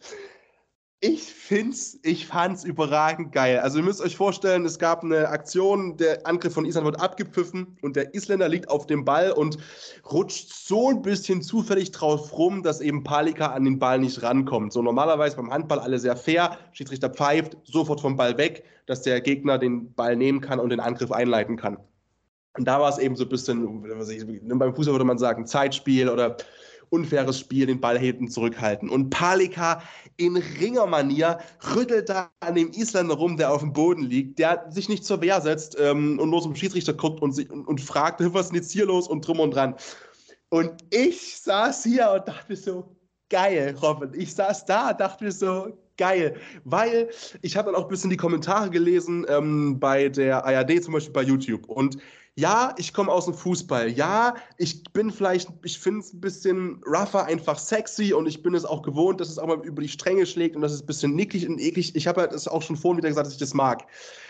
Ich find's, ich fand's überragend geil. Also ihr müsst euch vorstellen, es gab eine Aktion, der Angriff von Island wird abgepfiffen und der Isländer liegt auf dem Ball und rutscht so ein bisschen zufällig drauf rum, dass eben Palika an den Ball nicht rankommt. So normalerweise beim Handball alle sehr fair, Schiedsrichter pfeift, sofort vom Ball weg, dass der Gegner den Ball nehmen kann und den Angriff einleiten kann. Und da war es eben so ein bisschen, was ich, beim Fußball würde man sagen, Zeitspiel oder unfaires Spiel, den Ball hinten zurückhalten. Und Palika in Ringermanier rüttelt da an dem Isländer rum, der auf dem Boden liegt, der sich nicht zur Wehr setzt ähm, und nur zum Schiedsrichter guckt und, sich, und, und fragt, was ist denn jetzt hier los und drum und dran. Und ich saß hier und dachte mir so, geil, Robin. Ich saß da und dachte mir so, geil. Weil ich habe dann auch ein bisschen die Kommentare gelesen ähm, bei der A R D, zum Beispiel bei YouTube. Und ja, ich komme aus dem Fußball. Ja, ich bin vielleicht, ich finde es ein bisschen rougher, einfach sexy und ich bin es auch gewohnt, dass es auch mal über die Stränge schlägt und dass es ein bisschen nicklig und eklig. Ich habe ja das auch schon vorhin wieder gesagt, dass ich das mag.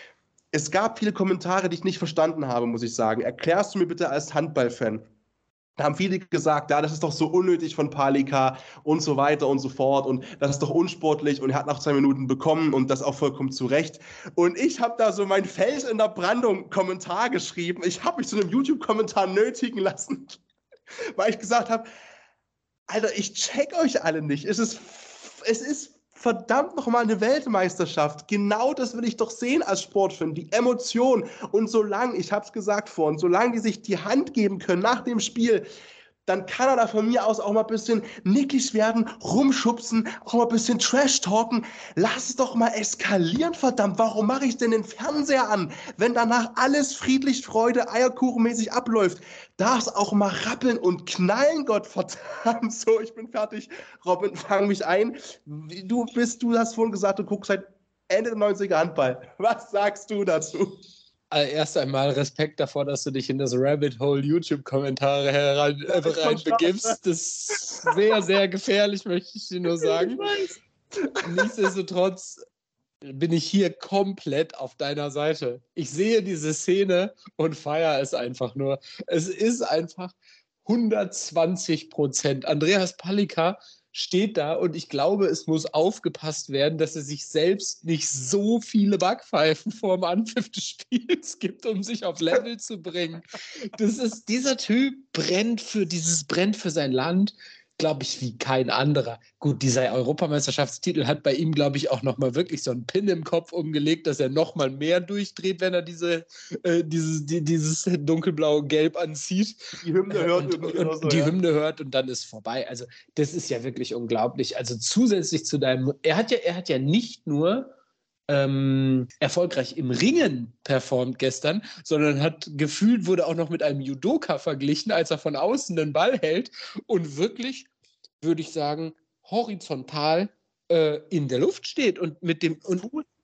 Es gab viele Kommentare, die ich nicht verstanden habe, muss ich sagen. Erklärst du mir bitte als Handballfan? Da haben viele gesagt, ja, das ist doch so unnötig von Palika und so weiter und so fort und das ist doch unsportlich und er hat nach zwei Minuten bekommen und das auch vollkommen zu Recht. Und ich habe da so mein Fels in der Brandung Kommentar geschrieben. Ich habe mich zu einem YouTube-Kommentar nötigen lassen, weil ich gesagt habe, Alter, ich check euch alle nicht. Es ist, es ist verdammt nochmal eine Weltmeisterschaft. Genau das will ich doch sehen als Sportfan, die Emotion. Und solange, ich habe es gesagt vorhin, solange die sich die Hand geben können nach dem Spiel, dann kann er da von mir aus auch mal ein bisschen nickig werden, rumschubsen, auch mal ein bisschen Trash-talken. Lass es doch mal eskalieren, verdammt. Warum mache ich denn den Fernseher an, wenn danach alles friedlich, Freude, eierkuchenmäßig abläuft? Darf es auch mal rappeln und knallen, Gott verdammt. So, ich bin fertig. Robin, fang mich ein. Du bist, du hast vorhin gesagt, du guckst seit Ende der neunziger Handball. Was sagst du dazu? Erst einmal Respekt davor, dass du dich in das Rabbit Hole YouTube-Kommentare herein, äh, reinbegibst. Das ist sehr, sehr gefährlich, möchte ich dir nur sagen. Nichtsdestotrotz bin ich hier komplett auf deiner Seite. Ich sehe diese Szene und feiere es einfach nur. Es ist einfach hundertzwanzig Prozent. Andreas Palicka steht da und ich glaube, es muss aufgepasst werden, dass er sich selbst nicht so viele Backpfeifen vor dem Anpfiff des Spiels gibt, um sich auf Level zu bringen. Das ist, dieser Typ brennt für dieses, brennt für sein Land, glaube ich, wie kein anderer. Gut, dieser Europameisterschaftstitel hat bei ihm, glaube ich, auch nochmal wirklich so einen Pin im Kopf umgelegt, dass er nochmal mehr durchdreht, wenn er diese, äh, dieses, die, dieses dunkelblaue Gelb anzieht. Die Hymne hört und, und, und so, die ja. Hymne hört und dann ist vorbei. Also das ist ja wirklich unglaublich. Also zusätzlich zu deinem, er hat ja, er hat ja nicht nur Ähm, erfolgreich im Ringen performt gestern, sondern hat gefühlt, wurde auch noch mit einem Judoka verglichen, als er von außen den Ball hält und wirklich, würde ich sagen, horizontal äh, in der Luft steht und mit dem und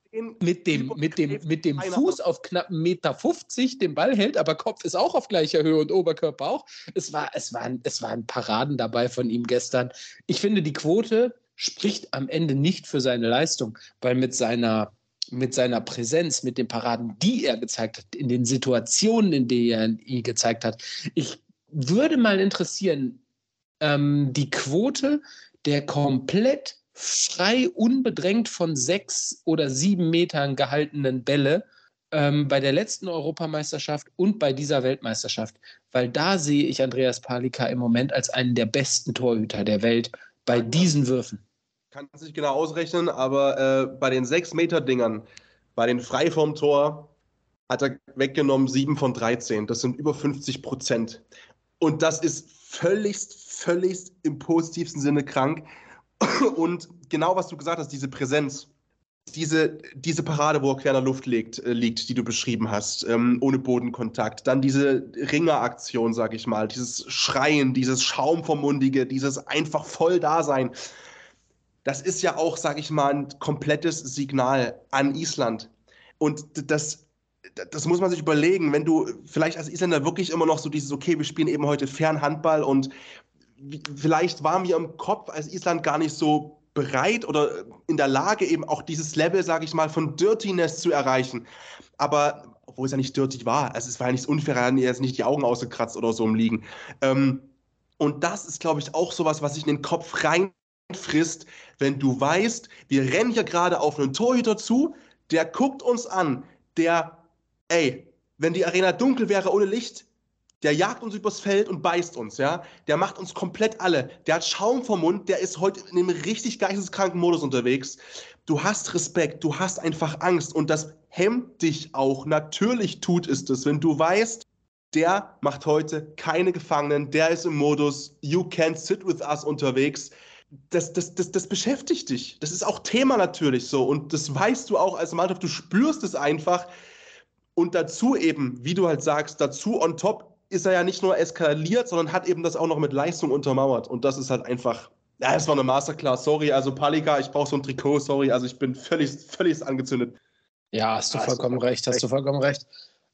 mit dem, mit dem, mit dem Fuß auf knapp eins Meter fünfzig den Ball hält, aber Kopf ist auch auf gleicher Höhe und Oberkörper auch. Es war, es waren, es waren Paraden dabei von ihm gestern. Ich finde, die Quote spricht am Ende nicht für seine Leistung, weil mit seiner, mit seiner Präsenz, mit den Paraden, die er gezeigt hat, in den Situationen, in denen er ihn gezeigt hat, ich würde mal interessieren, ähm, die Quote der komplett frei, unbedrängt von sechs oder sieben Metern gehaltenen Bälle ähm, bei der letzten Europameisterschaft und bei dieser Weltmeisterschaft, weil da sehe ich Andreas Palicka im Moment als einen der besten Torhüter der Welt bei diesen Würfen. Kann es nicht genau ausrechnen, aber äh, bei den sechs Meter Dingern, bei den frei vom Tor, hat er weggenommen sieben von dreizehn. Das sind über fünfzig Prozent. Und das ist völligst, völligst im positivsten Sinne krank. Und genau, was du gesagt hast, diese Präsenz, diese, diese Parade, wo er quer in der Luft liegt, äh, liegt, die du beschrieben hast, ähm, ohne Bodenkontakt. Dann diese Ringeraktion, sag ich mal, dieses Schreien, dieses Schaumvermundige, dieses einfach voll Dasein. Das ist ja auch, sag ich mal, ein komplettes Signal an Island. Und das, das muss man sich überlegen, wenn du vielleicht als Isländer wirklich immer noch so dieses, okay, wir spielen eben heute Fernhandball und vielleicht waren wir im Kopf als Island gar nicht so bereit oder in der Lage, eben auch dieses Level, sage ich mal, von Dirtiness zu erreichen. Aber, obwohl es ja nicht dirty war, also es war ja nichts unfair, er hat jetzt nicht die Augen ausgekratzt oder so im Liegen. Ähm, und das ist, glaube ich, auch sowas, was sich in den Kopf reinfrisst, wenn du weißt, wir rennen hier gerade auf einen Torhüter zu, der guckt uns an, der, ey, wenn die Arena dunkel wäre ohne Licht, der jagt uns übers Feld und beißt uns, ja. Der macht uns komplett alle. Der hat Schaum vom Mund, der ist heute in einem richtig geisteskranken Modus unterwegs. Du hast Respekt, du hast einfach Angst und das hemmt dich auch. Natürlich tut es das, wenn du weißt, der macht heute keine Gefangenen, der ist im Modus You can't sit with us unterwegs. Das, das, das, das beschäftigt dich. Das ist auch Thema natürlich so und das weißt du auch als Mannschaft, du spürst es einfach. Und dazu eben, wie du halt sagst, dazu on top ist er ja nicht nur eskaliert, sondern hat eben das auch noch mit Leistung untermauert. Und das ist halt einfach, ja, es war eine Masterclass. Sorry, also Palicka, ich brauche so ein Trikot, sorry, also ich bin völlig, völlig angezündet. Ja, hast du Ja, vollkommen hast recht, hast du vollkommen recht.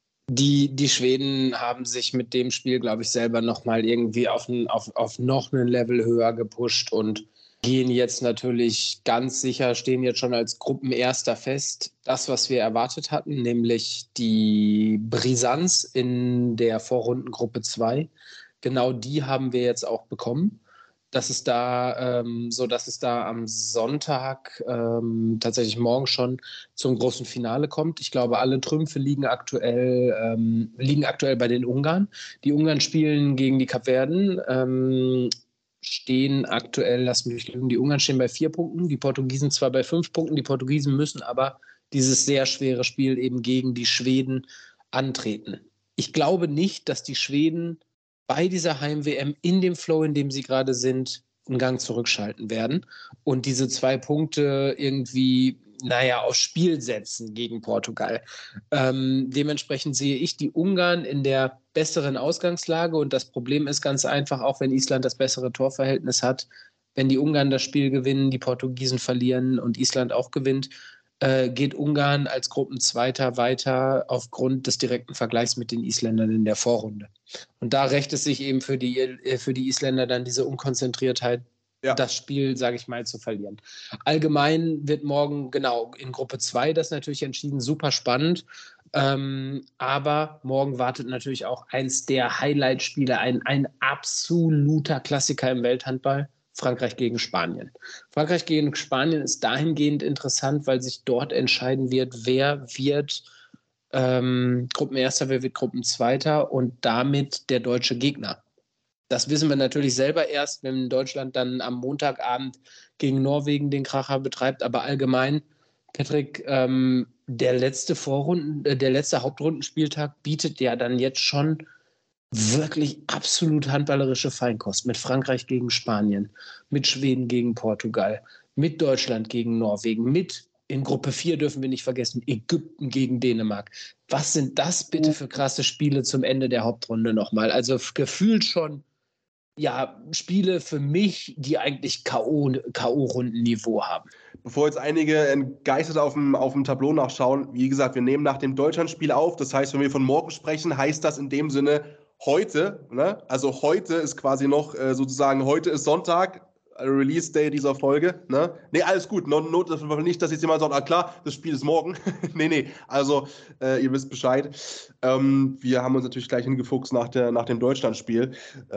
Die, die Schweden haben sich mit dem Spiel, glaube ich, selber nochmal irgendwie auf, ein, auf, auf noch einen Level höher gepusht und gehen jetzt natürlich ganz sicher, stehen jetzt schon als Gruppenerster fest. Das, was wir erwartet hatten, nämlich die Brisanz in der Vorrundengruppe zwei, genau die haben wir jetzt auch bekommen. Das ist da ähm, so, dass es da am Sonntag ähm, tatsächlich morgen schon zum großen Finale kommt. Ich glaube, alle Trümpfe liegen aktuell, ähm, liegen aktuell bei den Ungarn. Die Ungarn spielen gegen die Kapverden. Ähm, stehen aktuell, lass mich lügen, die Ungarn stehen bei vier Punkten, die Portugiesen zwar bei fünf Punkten, die Portugiesen müssen aber dieses sehr schwere Spiel eben gegen die Schweden antreten. Ich glaube nicht, dass die Schweden bei dieser Heim-W M in dem Flow, in dem sie gerade sind, einen Gang zurückschalten werden und diese zwei Punkte irgendwie, naja, aufs Spiel setzen gegen Portugal. Ähm, dementsprechend sehe ich die Ungarn in der besseren Ausgangslage und das Problem ist ganz einfach, auch wenn Island das bessere Torverhältnis hat, wenn die Ungarn das Spiel gewinnen, die Portugiesen verlieren und Island auch gewinnt, äh, geht Ungarn als Gruppenzweiter weiter aufgrund des direkten Vergleichs mit den Isländern in der Vorrunde. Und da rächt es sich eben für die, äh, für die Isländer dann diese Unkonzentriertheit, ja, das Spiel, sage ich mal, zu verlieren. Allgemein wird morgen, genau, in Gruppe zwei das natürlich entschieden, super spannend. Ähm, aber morgen wartet natürlich auch eins der Highlight-Spiele, ein, ein absoluter Klassiker im Welthandball, Frankreich gegen Spanien. Frankreich gegen Spanien ist dahingehend interessant, weil sich dort entscheiden wird, wer wird ähm, Gruppenerster, wer wird Gruppenzweiter und damit der deutsche Gegner. Das wissen wir natürlich selber erst, wenn Deutschland dann am Montagabend gegen Norwegen den Kracher betreibt. Aber allgemein, Patrick, ähm, der letzte Vorrunden, äh, der letzte Hauptrundenspieltag bietet ja dann jetzt schon wirklich absolut handballerische Feinkost mit Frankreich gegen Spanien, mit Schweden gegen Portugal, mit Deutschland gegen Norwegen, mit, in Gruppe vier dürfen wir nicht vergessen, Ägypten gegen Dänemark. Was sind das bitte für krasse Spiele zum Ende der Hauptrunde nochmal? Also gefühlt schon, ja, Spiele für mich, die eigentlich K O-Rundenniveau haben. Bevor jetzt einige entgeistert auf dem, auf dem Tableau nachschauen, wie gesagt, wir nehmen nach dem Deutschlandspiel auf. Das heißt, wenn wir von morgen sprechen, heißt das in dem Sinne heute. Ne? Also heute ist quasi noch äh, sozusagen, heute ist Sonntag, Release Day dieser Folge. Ne, nee, alles gut. No, no, das nicht, dass jetzt jemand sagt, ah klar, das Spiel ist morgen. nee, nee, also äh, ihr wisst Bescheid. Ähm, wir haben uns natürlich gleich hingefuchst nach, der, nach dem Deutschlandspiel.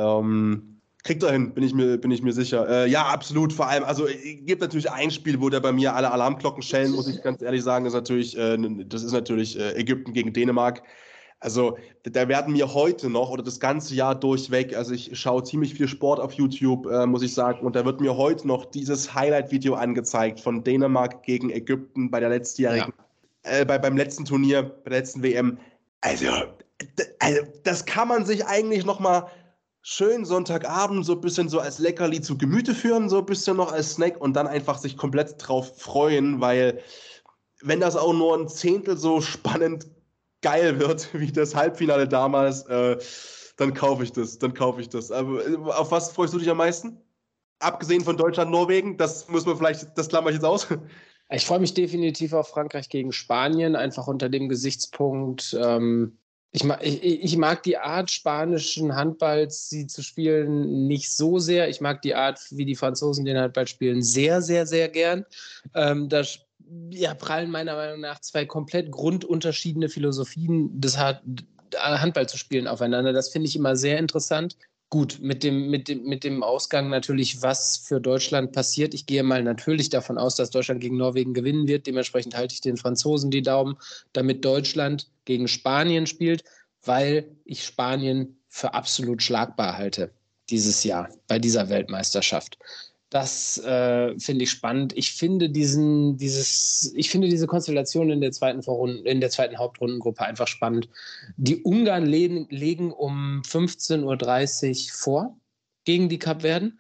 Ähm, kriegt er hin, bin ich mir, bin ich mir sicher. Äh, ja, absolut. Vor allem, also es gibt natürlich ein Spiel, wo der bei mir alle Alarmglocken schellen, muss ich ganz ehrlich sagen. Das ist natürlich, äh, das ist natürlich äh, Ägypten gegen Dänemark. Also da werden mir heute noch oder das ganze Jahr durchweg, also ich schaue ziemlich viel Sport auf YouTube, äh, muss ich sagen, und da wird mir heute noch dieses Highlight-Video angezeigt von Dänemark gegen Ägypten bei der letztjährigen, ja. äh, bei, beim letzten Turnier, bei der letzten W M. Also, d- also das kann man sich eigentlich noch mal schön Sonntagabend so ein bisschen so als Leckerli zu Gemüte führen, so ein bisschen noch als Snack und dann einfach sich komplett drauf freuen, weil wenn das auch nur ein Zehntel so spannend geil wird, wie das Halbfinale damals, äh, dann kaufe ich das, dann kaufe ich das. Aber auf was freust du dich am meisten? Abgesehen von Deutschland, Norwegen, das muss man vielleicht, das klammer ich jetzt aus. Ich freue mich definitiv auf Frankreich gegen Spanien, einfach unter dem Gesichtspunkt, ähm, ich, mag, ich, ich mag die Art spanischen Handballs, sie zu spielen, nicht so sehr. Ich mag die Art, wie die Franzosen den Handball spielen, sehr, sehr, sehr gern. Ähm, das ja, prallen meiner Meinung nach zwei komplett grundunterschiedene Philosophien des Handball zu spielen aufeinander. Das finde ich immer sehr interessant. Gut, mit dem, mit dem, mit dem Ausgang natürlich, was für Deutschland passiert. Ich gehe mal natürlich davon aus, dass Deutschland gegen Norwegen gewinnen wird. Dementsprechend halte ich den Franzosen die Daumen, damit Deutschland gegen Spanien spielt, weil ich Spanien für absolut schlagbar halte dieses Jahr bei dieser Weltmeisterschaft. Das äh, finde ich spannend. Ich finde diesen, dieses, ich finde diese Konstellation in der zweiten Vorrunde, in der zweiten Hauptrundengruppe einfach spannend. Die Ungarn legen, legen um fünfzehn Uhr dreißig vor gegen die Kapverden.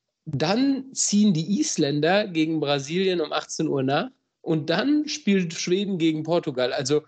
Dann ziehen die Isländer gegen Brasilien um achtzehn Uhr nach und dann spielt Schweden gegen Portugal. Also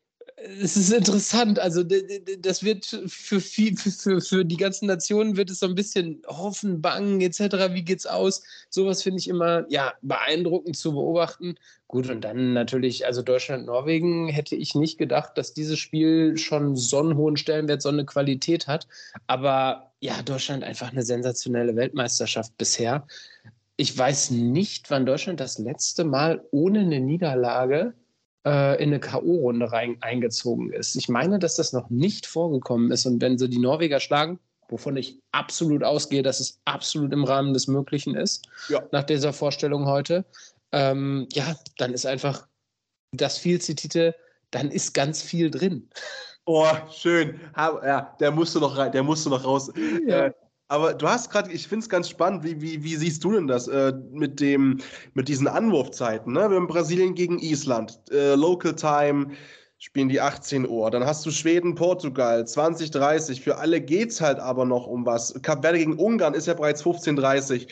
es ist interessant, also das wird für, viel, für, für die ganzen Nationen wird es so ein bisschen hoffen, bangen et cetera. Wie geht's aus? Sowas finde ich immer ja, beeindruckend zu beobachten. Gut, und dann natürlich, also Deutschland, Norwegen hätte ich nicht gedacht, dass dieses Spiel schon so einen hohen Stellenwert, so eine Qualität hat. Aber ja, Deutschland einfach eine sensationelle Weltmeisterschaft bisher. Ich weiß nicht, wann Deutschland das letzte Mal ohne eine Niederlage in eine K O-Runde rein, eingezogen ist. Ich meine, dass das noch nicht vorgekommen ist. Und wenn sie die Norweger schlagen, wovon ich absolut ausgehe, dass es absolut im Rahmen des Möglichen ist, ja, nach dieser Vorstellung heute, ähm, ja, dann ist einfach das viel zitierte, dann ist ganz viel drin. Oh, schön. Ja, der musste noch rein, der musste noch raus. Ja. Äh, Aber du hast gerade, ich finde es ganz spannend, wie, wie, wie siehst du denn das äh, mit, dem, mit diesen Anwurfzeiten? Ne? Wir haben Brasilien gegen Island, äh, Local Time, spielen die achtzehn Uhr. Dann hast du Schweden, Portugal, zwanzig dreißig. Für alle geht's halt aber noch um was. Kap Verde gegen Ungarn ist ja bereits fünfzehn dreißig.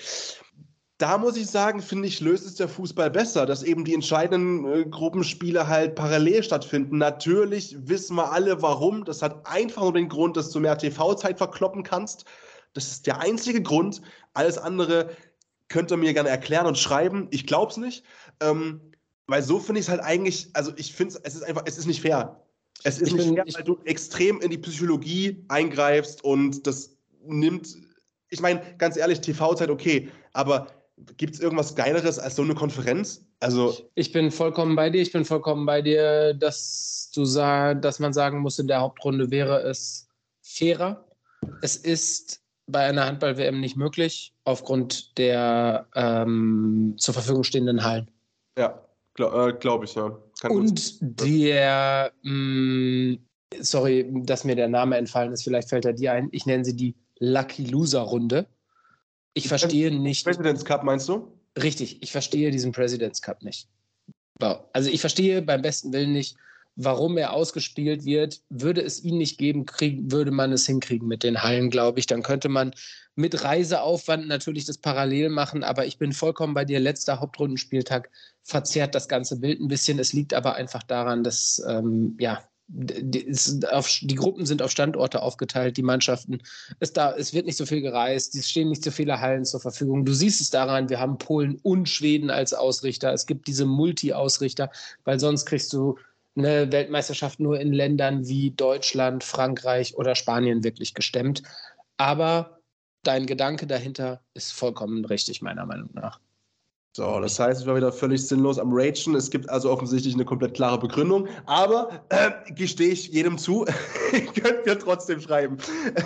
Da muss ich sagen, finde ich, löst es der Fußball besser, dass eben die entscheidenden äh, Gruppenspiele halt parallel stattfinden. Natürlich wissen wir alle, warum. Das hat einfach nur den Grund, dass du mehr T V-Zeit verkloppen kannst. Das ist der einzige Grund. Alles andere könnt ihr mir gerne erklären und schreiben. Ich glaube es nicht. Ähm, weil so finde ich es halt eigentlich, also ich finde es, es ist einfach, es ist nicht fair. Es ist ich nicht bin, fair, weil du extrem in die Psychologie eingreifst und das nimmt, ich meine, ganz ehrlich, T V-Zeit okay, aber gibt es irgendwas Geileres als so eine Konferenz? Also ich bin vollkommen bei dir. Ich bin vollkommen bei dir, dass du sag, dass man sagen muss, in der Hauptrunde wäre es fairer. Es ist bei einer Handball-W M nicht möglich, aufgrund der ähm, zur Verfügung stehenden Hallen. Ja, glaube äh, glaub ich, ja. Kann Und der, mh, sorry, dass mir der Name entfallen ist, vielleicht fällt er dir ein, ich nenne sie die Lucky Loser-Runde. Ich verstehe nicht... President's Cup meinst du? Richtig, ich verstehe diesen President's Cup nicht. Also ich verstehe beim besten Willen nicht, warum er ausgespielt wird. Würde es ihn nicht geben, krieg, würde man es hinkriegen mit den Hallen, glaube ich. Dann könnte man mit Reiseaufwand natürlich das parallel machen, aber ich bin vollkommen bei dir. Letzter Hauptrundenspieltag verzerrt das ganze Bild ein bisschen. Es liegt aber einfach daran, dass ähm, ja, die, auf, die Gruppen sind auf Standorte aufgeteilt, die Mannschaften. Es, da, es wird nicht so viel gereist, es stehen nicht so viele Hallen zur Verfügung. Du siehst es daran, wir haben Polen und Schweden als Ausrichter. Es gibt diese Multi-Ausrichter, weil sonst kriegst du eine Weltmeisterschaft nur in Ländern wie Deutschland, Frankreich oder Spanien wirklich gestemmt. Aber dein Gedanke dahinter ist vollkommen richtig, meiner Meinung nach. So, das heißt, ich war wieder völlig sinnlos am Ragen. Es gibt also offensichtlich eine komplett klare Begründung. Aber äh, gestehe ich jedem zu, ihr könnt mir trotzdem schreiben,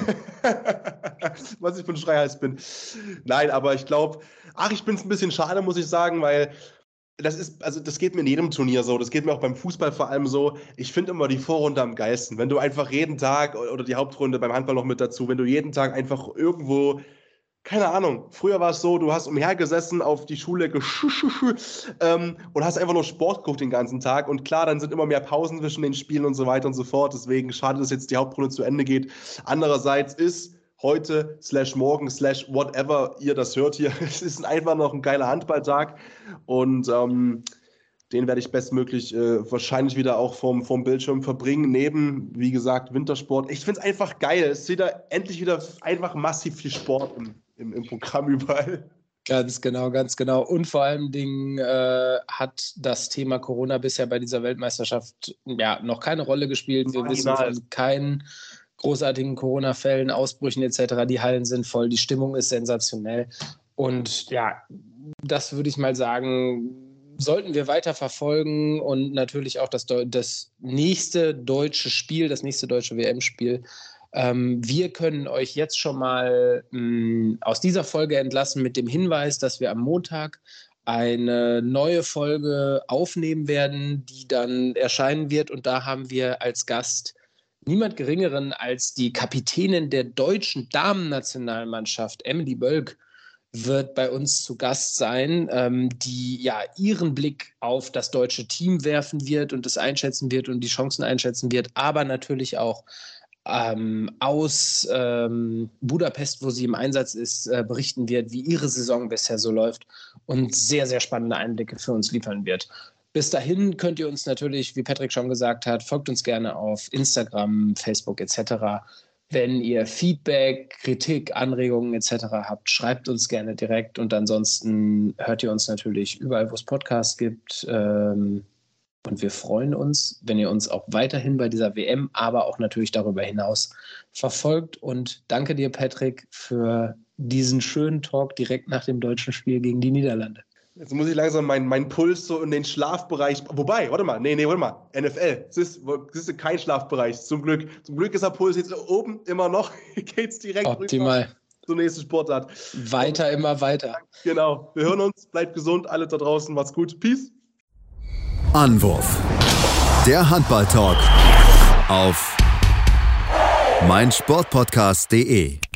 was ich für ein Schreihals bin. Nein, aber ich glaube, ach, ich bin es ein bisschen schade, muss ich sagen, weil das ist, also das geht mir in jedem Turnier so, das geht mir auch beim Fußball vor allem so. Ich finde immer die Vorrunde am geilsten. Wenn du einfach jeden Tag, oder die Hauptrunde beim Handball noch mit dazu, wenn du jeden Tag einfach irgendwo, keine Ahnung, früher war es so, du hast umhergesessen, auf die Schule ähm, und hast einfach nur Sport geguckt den ganzen Tag. Und klar, dann sind immer mehr Pausen zwischen den Spielen und so weiter und so fort. Deswegen schade, dass jetzt die Hauptrunde zu Ende geht. Andererseits ist heute, slash morgen, slash whatever ihr das hört hier, es ist einfach noch ein geiler Handballtag und ähm, den werde ich bestmöglich äh, wahrscheinlich wieder auch vom, vom Bildschirm verbringen, neben, wie gesagt, Wintersport. Ich finde es einfach geil, es ist wieder, endlich wieder einfach massiv viel Sport im, im, im Programm überall. Ganz genau, ganz genau. Und vor allen Dingen äh, hat das Thema Corona bisher bei dieser Weltmeisterschaft ja noch keine Rolle gespielt. Wir wissen von keinen großartigen Corona-Fällen, Ausbrüchen et cetera. Die Hallen sind voll, die Stimmung ist sensationell. Und ja, das würde ich mal sagen, sollten wir weiter verfolgen und natürlich auch das, das nächste deutsche Spiel, das nächste deutsche W M-Spiel. Ähm, wir können euch jetzt schon mal mh, aus dieser Folge entlassen mit dem Hinweis, dass wir am Montag eine neue Folge aufnehmen werden, die dann erscheinen wird. Und da haben wir als Gast niemand Geringeren als die Kapitänin der deutschen Damen-Nationalmannschaft, Emily Bölk, wird bei uns zu Gast sein, ähm, die ja ihren Blick auf das deutsche Team werfen wird und es einschätzen wird und die Chancen einschätzen wird, aber natürlich auch ähm, aus ähm, Budapest, wo sie im Einsatz ist, äh, berichten wird, wie ihre Saison bisher so läuft und sehr, sehr spannende Einblicke für uns liefern wird. Bis dahin könnt ihr uns natürlich, wie Patrick schon gesagt hat, folgt uns gerne auf Instagram, Facebook et cetera. Wenn ihr Feedback, Kritik, Anregungen et cetera habt, schreibt uns gerne direkt. Und ansonsten hört ihr uns natürlich überall, wo es Podcasts gibt. Und wir freuen uns, wenn ihr uns auch weiterhin bei dieser W M, aber auch natürlich darüber hinaus verfolgt. Und danke dir, Patrick, für diesen schönen Talk direkt nach dem deutschen Spiel gegen die Niederlande. Jetzt muss ich langsam meinen mein Puls so in den Schlafbereich. Wobei, warte mal, nee, nee, warte mal. N F L, das ist, das ist kein Schlafbereich, zum Glück. Zum Glück ist der Puls jetzt oben immer noch. Geht's direkt optimal rüber zur nächsten Sportart. Weiter, Und, immer weiter. Genau. Wir hören uns. Bleibt gesund, alle da draußen. Macht's gut. Peace. Anwurf. Der Handball-Talk auf meinsportpodcast punkt de.